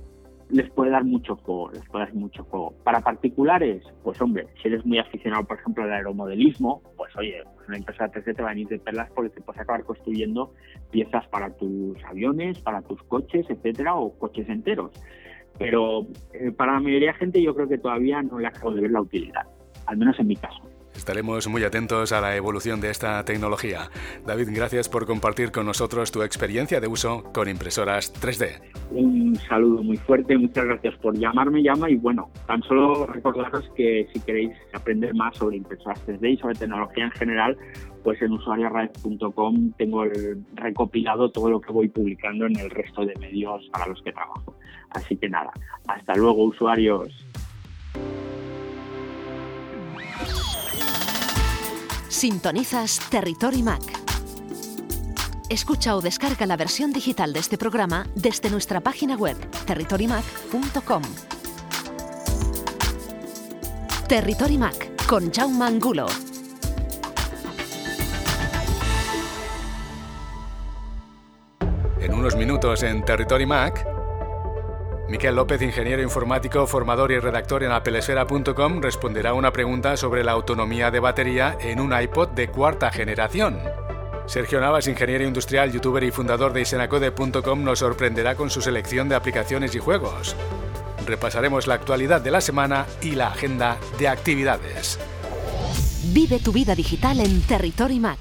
les puede dar mucho juego. Para particulares, pues hombre, si eres muy aficionado, por ejemplo, al aeromodelismo, pues oye, una impresora 3D te va a venir de perlas porque te puedes acabar construyendo piezas para tus aviones, para tus coches, etcétera, o coches enteros. Pero para la mayoría de gente yo creo que todavía no le acabo de ver la utilidad, al menos en mi caso. Estaremos muy atentos a la evolución de esta tecnología. David, gracias por compartir con nosotros tu experiencia de uso con impresoras 3D. Un saludo muy fuerte, muchas gracias por llamarme, y bueno, tan solo recordaros que si queréis aprender más sobre impresoras 3D y sobre tecnología en general, pues en usuariosraed.com tengo recopilado todo lo que voy publicando en el resto de medios para los que trabajo. Así que nada, hasta luego, usuarios. Sintonizas Territory Mac. Escucha o descarga la versión digital de este programa desde nuestra página web territorymac.com. Territory Mac con Jaume Angulo. En unos minutos en Territory Mac, Miquel López, ingeniero informático, formador y redactor en apelesfera.com, responderá a una pregunta sobre la autonomía de batería en un iPod de cuarta generación. Sergio Navas, ingeniero industrial, youtuber y fundador de isenacode.com, nos sorprenderá con su selección de aplicaciones y juegos. Repasaremos la actualidad de la semana y la agenda de actividades. Vive tu vida digital en Territory Mac.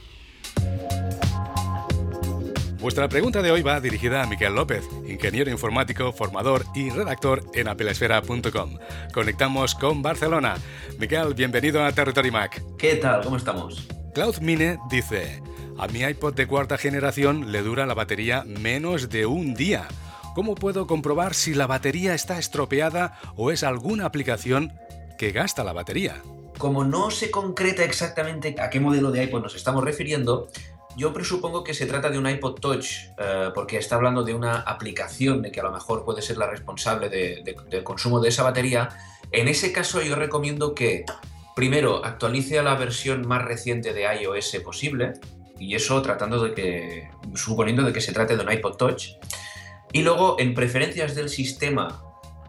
Vuestra pregunta de hoy va dirigida a Miquel López, ingeniero informático, formador y redactor en apelesfera.com. Conectamos con Barcelona. Miquel, bienvenido a Territory Mac. ¿Qué tal? ¿Cómo estamos? Cloud Mine dice: a mi iPod de cuarta generación le dura la batería menos de un día. ¿Cómo puedo comprobar si la batería está estropeada o es alguna aplicación que gasta la batería? Como no se concreta exactamente a qué modelo de iPod nos estamos refiriendo, yo presupongo que se trata de un iPod Touch, porque está hablando de una aplicación de que a lo mejor puede ser la responsable del consumo de esa batería. En ese caso yo recomiendo que primero actualice a la versión más reciente de iOS posible, y eso suponiendo de que se trate de un iPod Touch. Y luego en preferencias del sistema,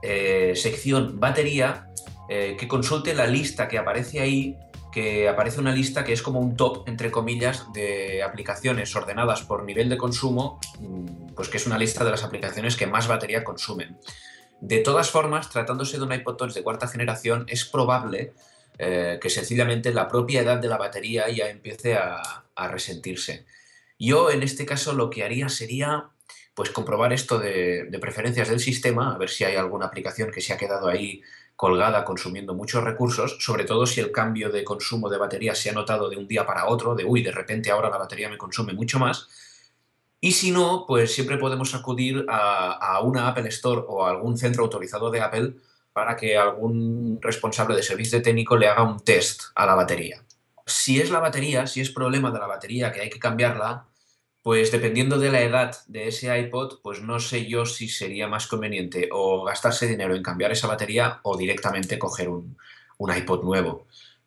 sección batería, que consulte la lista que aparece ahí, que aparece una lista que es como un top, entre comillas, de aplicaciones ordenadas por nivel de consumo, pues que es una lista de las aplicaciones que más batería consumen. De todas formas, tratándose de un iPod Touch de cuarta generación, es probable que sencillamente la propia edad de la batería ya empiece a resentirse. Yo, en este caso, lo que haría sería pues comprobar esto de preferencias del sistema, a ver si hay alguna aplicación que se ha quedado ahí colgada consumiendo muchos recursos, sobre todo si el cambio de consumo de batería se ha notado de un día para otro, de repente ahora la batería me consume mucho más. Y si no, pues siempre podemos acudir a una Apple Store o a algún centro autorizado de Apple para que algún responsable de servicio técnico le haga un test a la batería. Si es problema de la batería que hay que cambiarla, pues dependiendo de la edad de ese iPod, pues no sé yo si sería más conveniente o gastarse dinero en cambiar esa batería o directamente coger un iPod nuevo.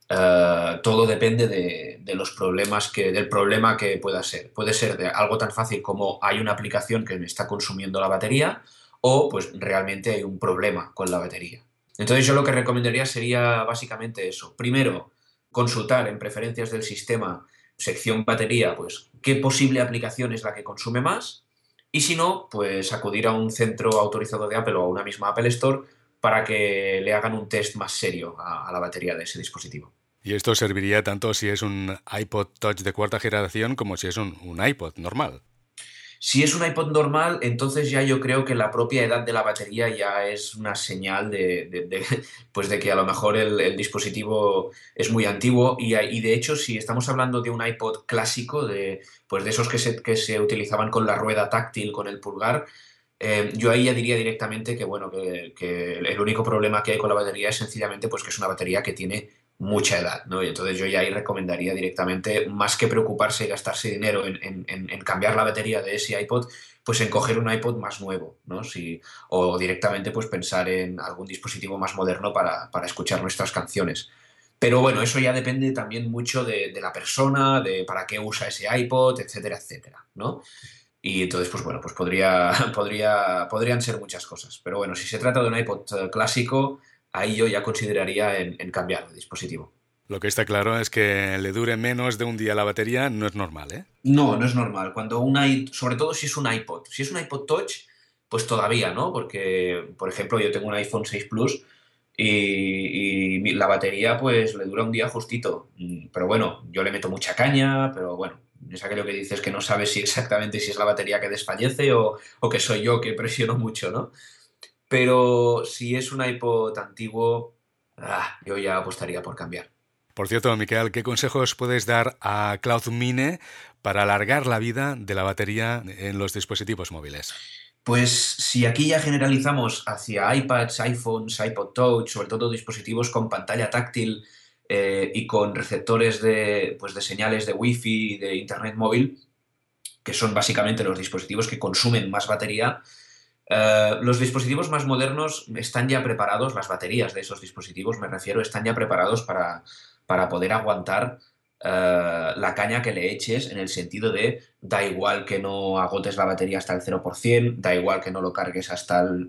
Todo depende de los problemas del problema que pueda ser. Puede ser de algo tan fácil como hay una aplicación que me está consumiendo la batería, o pues realmente hay un problema con la batería. Entonces yo lo que recomendaría sería básicamente eso. Primero, consultar en preferencias del sistema, sección batería, pues qué posible aplicación es la que consume más, y si no, pues acudir a un centro autorizado de Apple o a una misma Apple Store para que le hagan un test más serio a la batería de ese dispositivo. Y esto serviría tanto si es un iPod Touch de cuarta generación como si es un iPod normal. Si es un iPod normal, entonces ya yo creo que la propia edad de la batería ya es una señal pues de que a lo mejor el dispositivo es muy antiguo y de hecho si estamos hablando de un iPod clásico, pues de esos que se utilizaban con la rueda táctil, con el pulgar, yo ahí ya diría directamente que el único problema que hay con la batería es sencillamente pues que es una batería que tiene mucha edad, ¿no? Y entonces yo ya ahí recomendaría directamente, más que preocuparse y gastarse dinero en cambiar la batería de ese iPod, pues en coger un iPod más nuevo, ¿no? O directamente pues pensar en algún dispositivo más moderno para escuchar nuestras canciones. Pero bueno, eso ya depende también mucho de la persona, de para qué usa ese iPod, etcétera, etcétera, ¿no? Y entonces, pues bueno, pues podrían ser muchas cosas. Pero bueno, si se trata de un iPod clásico, ahí yo ya consideraría en cambiar de dispositivo. Lo que está claro es que le dure menos de un día la batería no es normal, ¿eh? No es normal. Sobre todo si es un iPod. Si es un iPod Touch, pues todavía, ¿no? Porque, por ejemplo, yo tengo un iPhone 6 Plus y la batería pues le dura un día justito. Pero bueno, yo le meto mucha caña, pero bueno, es aquello que dices que no sabes si exactamente si es la batería que desfallece o que soy yo que presiono mucho, ¿no? Pero si es un iPod antiguo, yo ya apostaría por cambiar. Por cierto, Miquel, ¿qué consejos puedes dar a Cloud Mine para alargar la vida de la batería en los dispositivos móviles? Pues si aquí ya generalizamos hacia iPads, iPhones, iPod Touch, sobre todo dispositivos con pantalla táctil y con receptores de señales de Wi-Fi y de Internet móvil, que son básicamente los dispositivos que consumen más batería, los dispositivos más modernos están ya preparados, las baterías de esos dispositivos, me refiero, están ya preparados para poder aguantar la caña que le eches, en el sentido de da igual que no agotes la batería hasta el 0%, da igual que no lo cargues hasta el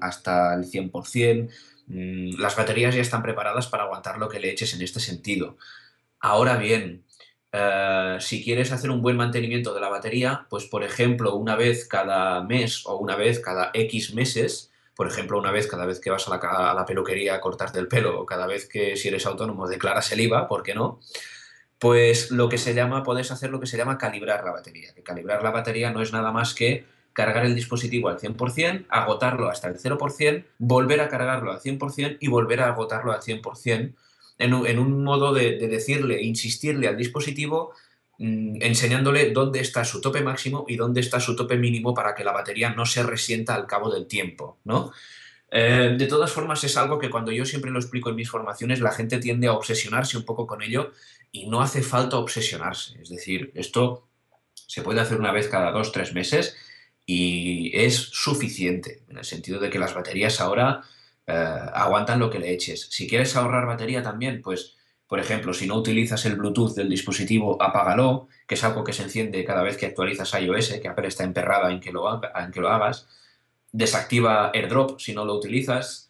100%, las baterías ya están preparadas para aguantar lo que le eches en este sentido. Ahora bien, si quieres hacer un buen mantenimiento de la batería, pues por ejemplo, una vez cada mes o una vez cada X meses, por ejemplo, una vez cada vez que vas a la peluquería a cortarte el pelo o cada vez que si eres autónomo declaras el IVA, ¿por qué no? Pues puedes hacer lo que se llama calibrar la batería. Que calibrar la batería no es nada más que cargar el dispositivo al 100%, agotarlo hasta el 0%, volver a cargarlo al 100% y volver a agotarlo al 100%, en un modo de decirle, insistirle al dispositivo, enseñándole dónde está su tope máximo y dónde está su tope mínimo para que la batería no se resienta al cabo del tiempo, ¿no? De todas formas, es algo que cuando yo siempre lo explico en mis formaciones, la gente tiende a obsesionarse un poco con ello y no hace falta obsesionarse. Es decir, esto se puede hacer una vez cada 2-3 meses y es suficiente, en el sentido de que las baterías ahora aguantan lo que le eches. Si quieres ahorrar batería también, pues, por ejemplo, si no utilizas el Bluetooth del dispositivo, apágalo, que es algo que se enciende cada vez que actualizas iOS, que Apple está emperrada en que lo hagas. Desactiva AirDrop si no lo utilizas,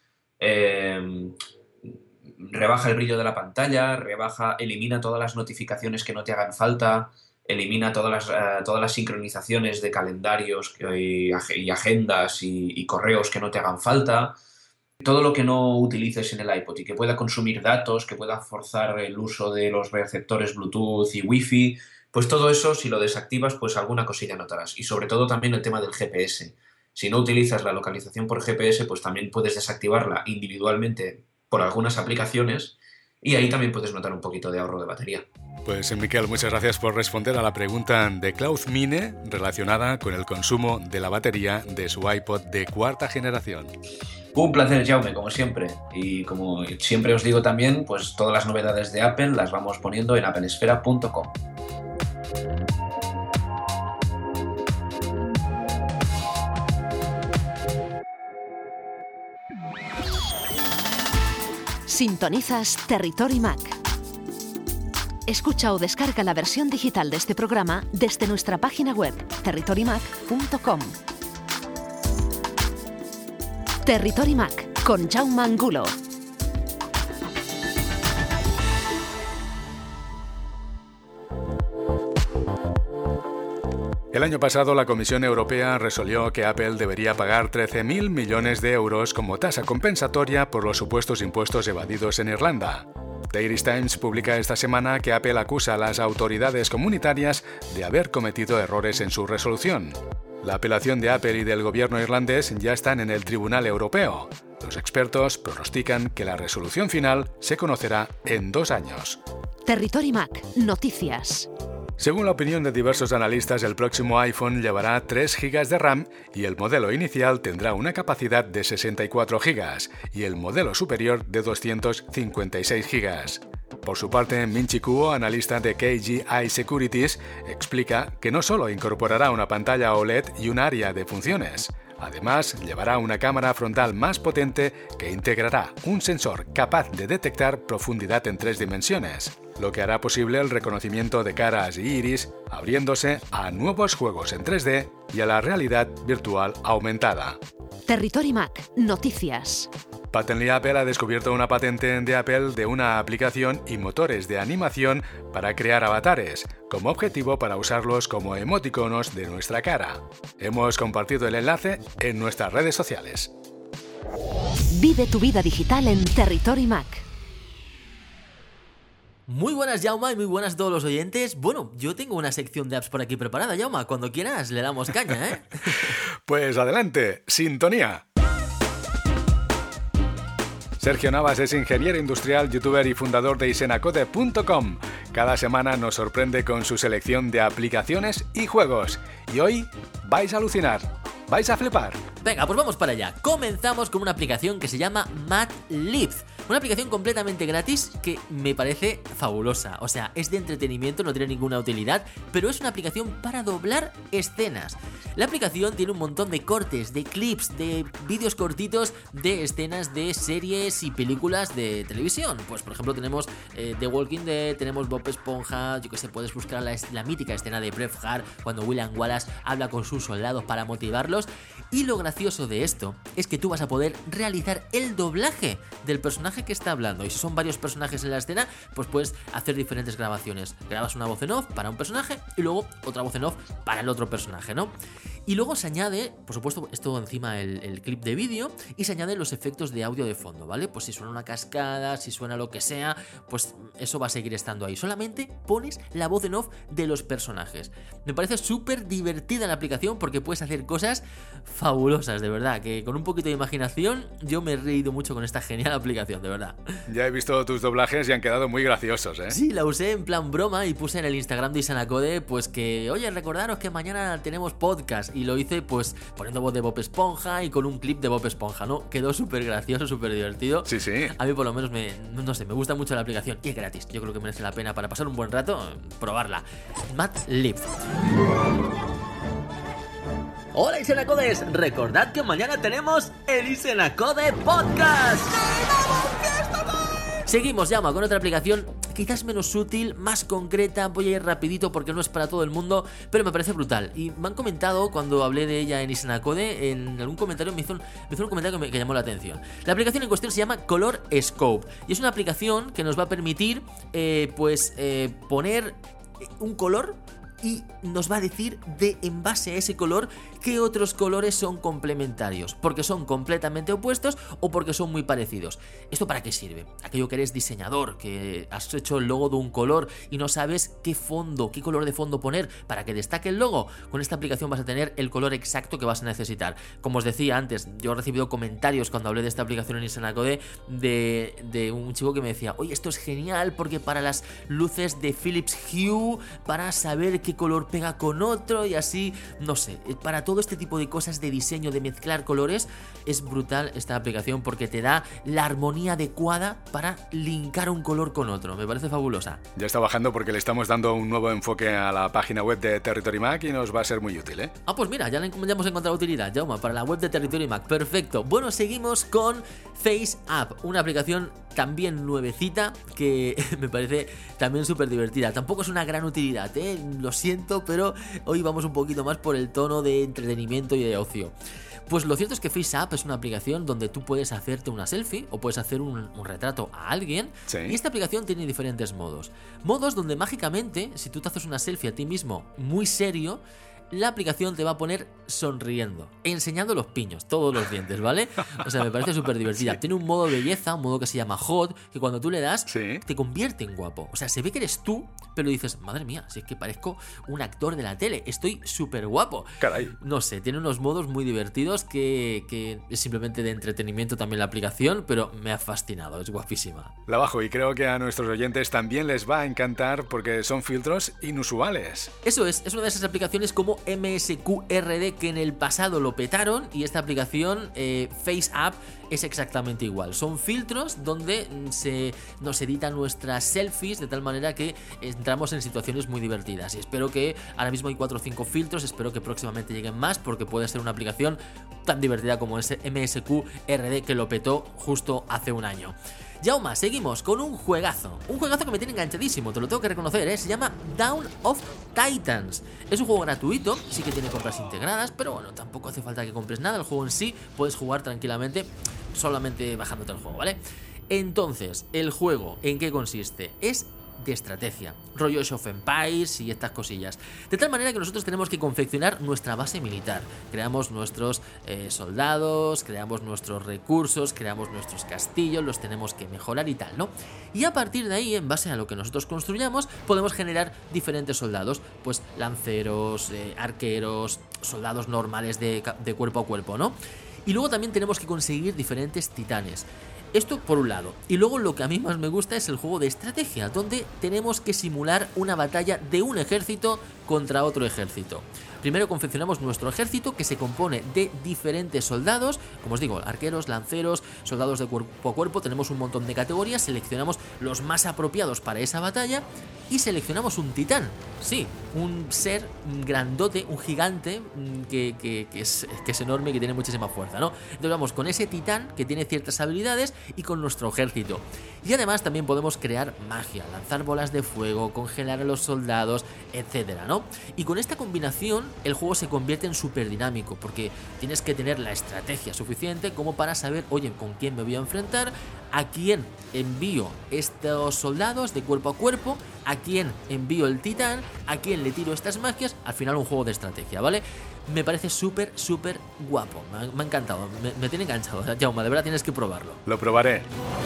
rebaja el brillo de la pantalla, elimina todas las notificaciones que no te hagan falta, elimina todas las sincronizaciones de calendarios y agendas y correos que no te hagan falta. Todo lo que no utilices en el iPod y que pueda consumir datos, que pueda forzar el uso de los receptores Bluetooth y Wi-Fi, pues todo eso, si lo desactivas, pues alguna cosilla notarás. Y sobre todo también el tema del GPS. Si no utilizas la localización por GPS, pues también puedes desactivarla individualmente por algunas aplicaciones y ahí también puedes notar un poquito de ahorro de batería. Pues Miquel, muchas gracias por responder a la pregunta de Cloud Mine relacionada con el consumo de la batería de su iPod de cuarta generación. Un placer, Jaume, como siempre. Y como siempre os digo también, pues todas las novedades de Apple las vamos poniendo en applesfera.com. Sintonizas Territory Mac. Escucha o descarga la versión digital de este programa desde nuestra página web territorymac.com. Territory Mac con Jaume Angulo. El año pasado la Comisión Europea resolvió que Apple debería pagar 13.000 millones de euros como tasa compensatoria por los supuestos impuestos evadidos en Irlanda. The Irish Times publica esta semana que Apple acusa a las autoridades comunitarias de haber cometido errores en su resolución. La apelación de Apple y del gobierno irlandés ya están en el Tribunal Europeo. Los expertos pronostican que la resolución final se conocerá en 2 años. Territory Mac, noticias. Según la opinión de diversos analistas, el próximo iPhone llevará 3 GB de RAM y el modelo inicial tendrá una capacidad de 64 GB y el modelo superior de 256 GB. Por su parte, Min-Chi Kuo, analista de KGI Securities, explica que no solo incorporará una pantalla OLED y un área de funciones. Además, llevará una cámara frontal más potente que integrará un sensor capaz de detectar profundidad en 3 dimensiones, lo que hará posible el reconocimiento de caras y iris, abriéndose a nuevos juegos en 3D y a la realidad virtual aumentada. Territory Mac, noticias. Patently Apple ha descubierto una patente de Apple de una aplicación y motores de animación para crear avatares, como objetivo para usarlos como emoticonos de nuestra cara. Hemos compartido el enlace en nuestras redes sociales. Vive tu vida digital en Territory Mac. Muy buenas, Jaume, y muy buenas a todos los oyentes. Bueno, yo tengo una sección de apps por aquí preparada, Jaume. Cuando quieras le damos caña, ¿eh? Pues adelante, sintonía. Sergio Navas es ingeniero industrial, youtuber y fundador de isenacode.com. Cada semana nos sorprende con su selección de aplicaciones y juegos. Y hoy vais a alucinar, vais a flipar. Venga, pues vamos para allá. Comenzamos con una aplicación que se llama Madlib. Una aplicación completamente gratis que me parece fabulosa. O sea, es de entretenimiento, no tiene ninguna utilidad, pero es una aplicación para doblar escenas. La aplicación tiene un montón de cortes, de clips, de vídeos cortitos de escenas de series y películas de televisión. Pues por ejemplo tenemos The Walking Dead, tenemos Bob Esponja, yo que sé, puedes buscar la mítica escena de Braveheart cuando William Wallace habla con sus soldados para motivarlos. Y lo gracioso de esto es que tú vas a poder realizar el doblaje del personaje que está hablando. Y si son varios personajes en la escena, pues puedes hacer diferentes grabaciones. Grabas una voz en off para un personaje y luego otra voz en off para el otro personaje, ¿no? Y luego se añade, por supuesto, esto encima el clip de vídeo, y se añaden los efectos de audio de fondo, ¿vale? Pues si suena una cascada, si suena lo que sea, pues eso va a seguir estando ahí. Solamente pones la voz en off de los personajes. Me parece súper divertida la aplicación porque puedes hacer cosas fabulosas, de verdad, que con un poquito de imaginación yo me he reído mucho con esta genial aplicación, de verdad. Ya he visto tus doblajes y han quedado muy graciosos, ¿eh? Sí, la usé en plan broma y puse en el Instagram de Isenacode pues que, oye, recordaros que mañana tenemos podcast. Y lo hice pues poniendo voz de Bob Esponja y con un clip de Bob Esponja, ¿no? Quedó súper gracioso, súper divertido. Sí, sí. A mí por lo menos me gusta mucho la aplicación y es gratis. Yo creo que merece la pena para pasar un buen rato probarla. Madlib. Hola Isenacodes, recordad que mañana tenemos el Isenacode Podcast. Seguimos, Llama, con otra aplicación quizás menos útil, más concreta. Voy a ir rapidito porque no es para todo el mundo, pero me parece brutal. Y me han comentado cuando hablé de ella en Isenacode, en algún comentario me hizo un comentario que llamó la atención. La aplicación en cuestión se llama Color Scope y es una aplicación que nos va a permitir poner un color y nos va a decir en base a ese color qué otros colores son complementarios, porque son completamente opuestos o porque son muy parecidos. ¿Esto para qué sirve? Aquello que eres diseñador, que has hecho el logo de un color y no sabes qué color de fondo poner para que destaque el logo. Con esta aplicación vas a tener el color exacto que vas a necesitar. Como os decía antes, yo he recibido comentarios cuando hablé de esta aplicación en Isenacode de un chico que me decía, oye, esto es genial porque para las luces de Philips Hue, para saber qué color pega con otro y así, no sé, para todo este tipo de cosas de diseño, de mezclar colores, es brutal esta aplicación porque te da la armonía adecuada para linkar un color con otro. Me parece fabulosa. Ya está bajando porque le estamos dando un nuevo enfoque a la página web de Territory Mac y nos va a ser muy útil, ¿eh? Ah, pues mira, ya hemos encontrado utilidad, Jaume, para la web de Territory Mac. Perfecto. Bueno, seguimos con FaceApp, una aplicación también nuevecita que me parece también súper divertida. Tampoco es una gran utilidad, lo siento, pero hoy vamos un poquito más por el tono de entretenimiento y de ocio. Pues lo cierto es que FaceApp es una aplicación donde tú puedes hacerte una selfie o puedes hacer un retrato a alguien. ¿Sí? Y esta aplicación tiene diferentes modos. Modos donde mágicamente, si tú te haces una selfie a ti mismo muy serio, la aplicación te va a poner sonriendo, enseñando los piños, todos los dientes, ¿vale? O sea, me parece súper divertida. Sí. Tiene un modo belleza, un modo que se llama Hot, que cuando tú le das, sí, te convierte en guapo. O sea, se ve que eres tú, pero dices, madre mía, si es que parezco un actor de la tele, estoy súper guapo. Caray. No sé, tiene unos modos muy divertidos que es simplemente de entretenimiento también la aplicación, pero me ha fascinado, es guapísima. La bajo y creo que a nuestros oyentes también les va a encantar porque son filtros inusuales. Eso es una de esas aplicaciones como MSQRD que en el pasado lo petaron y esta aplicación FaceApp es exactamente igual. Son filtros donde nos editan nuestras selfies de tal manera que entramos en situaciones muy divertidas y espero que ahora mismo hay 4 o 5 filtros, espero que próximamente lleguen más porque puede ser una aplicación tan divertida como ese MSQRD que lo petó justo hace un año. Jaume, seguimos con un juegazo que me tiene enganchadísimo, te lo tengo que reconocer, se llama Dawn of Titans. Es un juego gratuito, sí que tiene compras integradas, pero bueno, tampoco hace falta que compres nada, el juego en sí puedes jugar tranquilamente solamente bajándote el juego, ¿vale? Entonces, el juego, ¿en qué consiste? Es de estrategia, rollo Age of Empires y estas cosillas. De tal manera que nosotros tenemos que confeccionar nuestra base militar. Creamos nuestros soldados, creamos nuestros recursos, creamos nuestros castillos, los tenemos que mejorar y tal, ¿no? Y a partir de ahí, en base a lo que nosotros construyamos, podemos generar diferentes soldados, pues lanceros, arqueros, soldados normales de cuerpo a cuerpo, ¿no? Y luego también tenemos que conseguir diferentes titanes. Esto por un lado. Y luego lo que a mí más me gusta es el juego de estrategia, donde tenemos que simular una batalla de un ejército contra otro ejército. Primero confeccionamos nuestro ejército, que se compone de diferentes soldados, como os digo, arqueros, lanceros, soldados de cuerpo a cuerpo. Tenemos un montón de categorías, seleccionamos los más apropiados para esa batalla y seleccionamos un titán. Sí, un ser grandote, un gigante que es enorme y que tiene muchísima fuerza, ¿no? Entonces vamos con ese titán que tiene ciertas habilidades y con nuestro ejército. Y además también podemos crear magia, lanzar bolas de fuego, congelar a los soldados, etcétera, ¿no? Y con esta combinación el juego se convierte en súper dinámico, porque tienes que tener la estrategia suficiente como para saber, oye, con quién me voy a enfrentar, a quién envío estos soldados de cuerpo a cuerpo, a quién envío el titán, a quién le tiro estas magias. Al final un juego de estrategia, ¿vale? Me parece súper guapo, me ha encantado, me tiene enganchado. Jaume, de verdad tienes que probarlo. Lo probaré.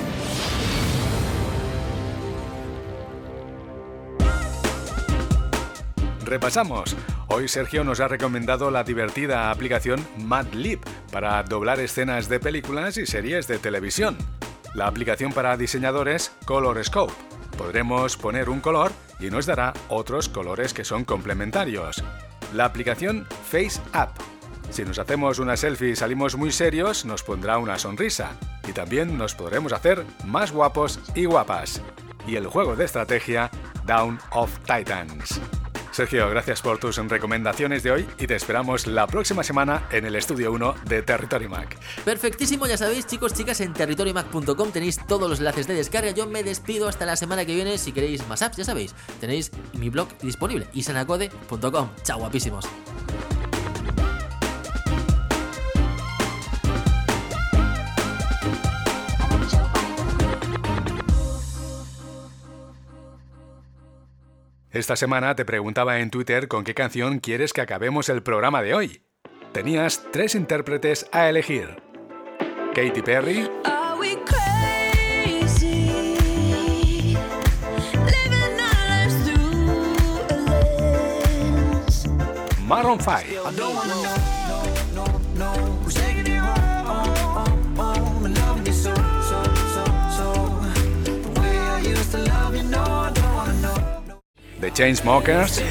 Repasamos. Hoy Sergio nos ha recomendado la divertida aplicación Madlib para doblar escenas de películas y series de televisión. La aplicación para diseñadores Colorscope. Podremos poner un color y nos dará otros colores que son complementarios. La aplicación Face App. Si nos hacemos una selfie y salimos muy serios, nos pondrá una sonrisa. Y también nos podremos hacer más guapos y guapas. Y el juego de estrategia Dawn of Titans. Sergio, gracias por tus recomendaciones de hoy y te esperamos la próxima semana en el Estudio 1 de Territory Mac. Perfectísimo, ya sabéis, chicos, chicas, en territorymac.com tenéis todos los enlaces de descarga. Yo me despido hasta la semana que viene. Si queréis más apps, ya sabéis, tenéis mi blog disponible, isanacode.com. Chao, guapísimos. Esta semana te preguntaba en Twitter con qué canción quieres que acabemos el programa de hoy. Tenías 3 intérpretes a elegir: Katy Perry, Maroon 5 The Chainsmokers,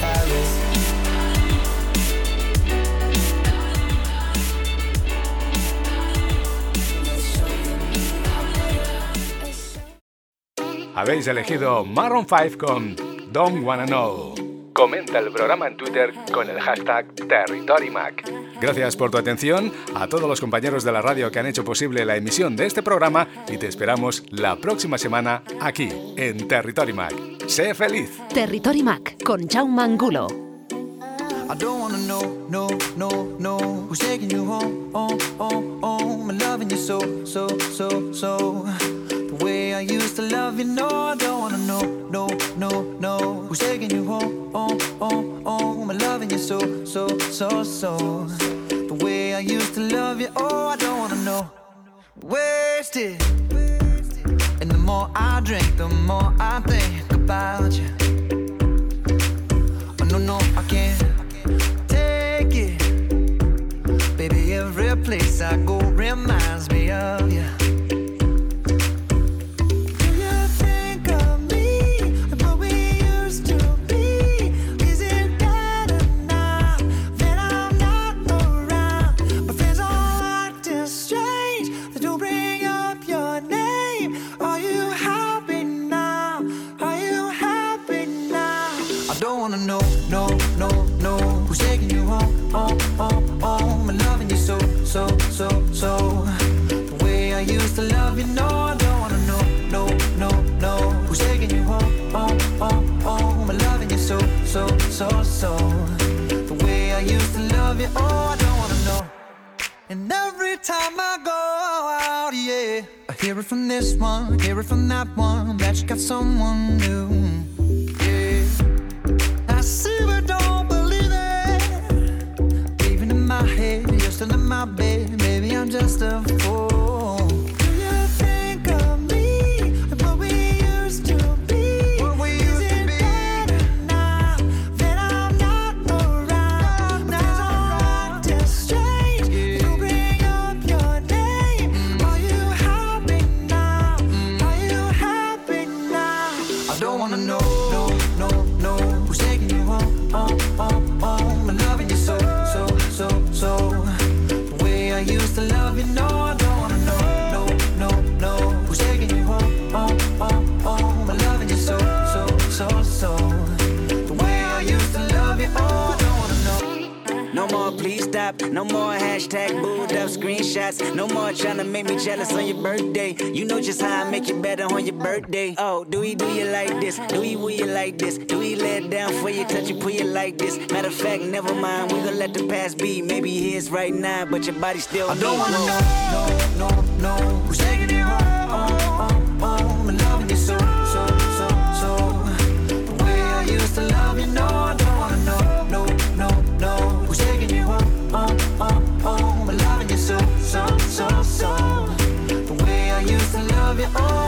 habéis elegido Maroon 5 con Don't Wanna Know. Comenta el programa en Twitter con el hashtag TerritoryMac. Gracias por tu atención, a todos los compañeros de la radio que han hecho posible la emisión de este programa y te esperamos la próxima semana aquí en Territory Mac. ¡Sé feliz! Territory Mac con Jaume Angulo. I don't wanna know who's taking you home, I'm loving you so. The way I used to love you, no, I don't wanna know who's taking you home, I'm loving you so. The way I used to love you, oh, I don't wanna know. Wasted, and the more I drink, the more I think about you. Oh, no, I can't take it. Baby, every place I go reminds me of you. So the way I used to love you, no, I don't wanna know who's taking you home, I'm loving you so. The way I used to love you, oh, I don't wanna know. And every time I go out, yeah, I Hear it from this one, hear it from that one, that you got someone new. Yeah, I see but don't believe it. Even in my head, you're still in my bed. Maybe I'm just a fool. Do you think of me and what we used to be? What we used to be. Better now that I'm not around? Now I'm acting strange. You bring up your name. Are you happy now? Are you happy now? I don't wanna know, no, who's taking you home, home, and loving you so. The way I used to love you, no, I don't wanna know, who's taking you home, home, and loving you so. The way I used to love you, oh, I don't wanna know. No more, please stop. No more hashtag booed up screenshots. No more trying to make me jealous on your birthday. You know just how I make you better on your birthday. Oh, do you like this? Do you like this? Do he lay it down for you, touch you, pull you like this? Matter of fact, never mind, we gon' let the past be. Maybe he is right now, but your body still. I don't wanna know, who's taking you home, and loving you so. The way I used to love you, no, I don't wanna know, who's taking you home, and loving you so. The way I used to love you, oh.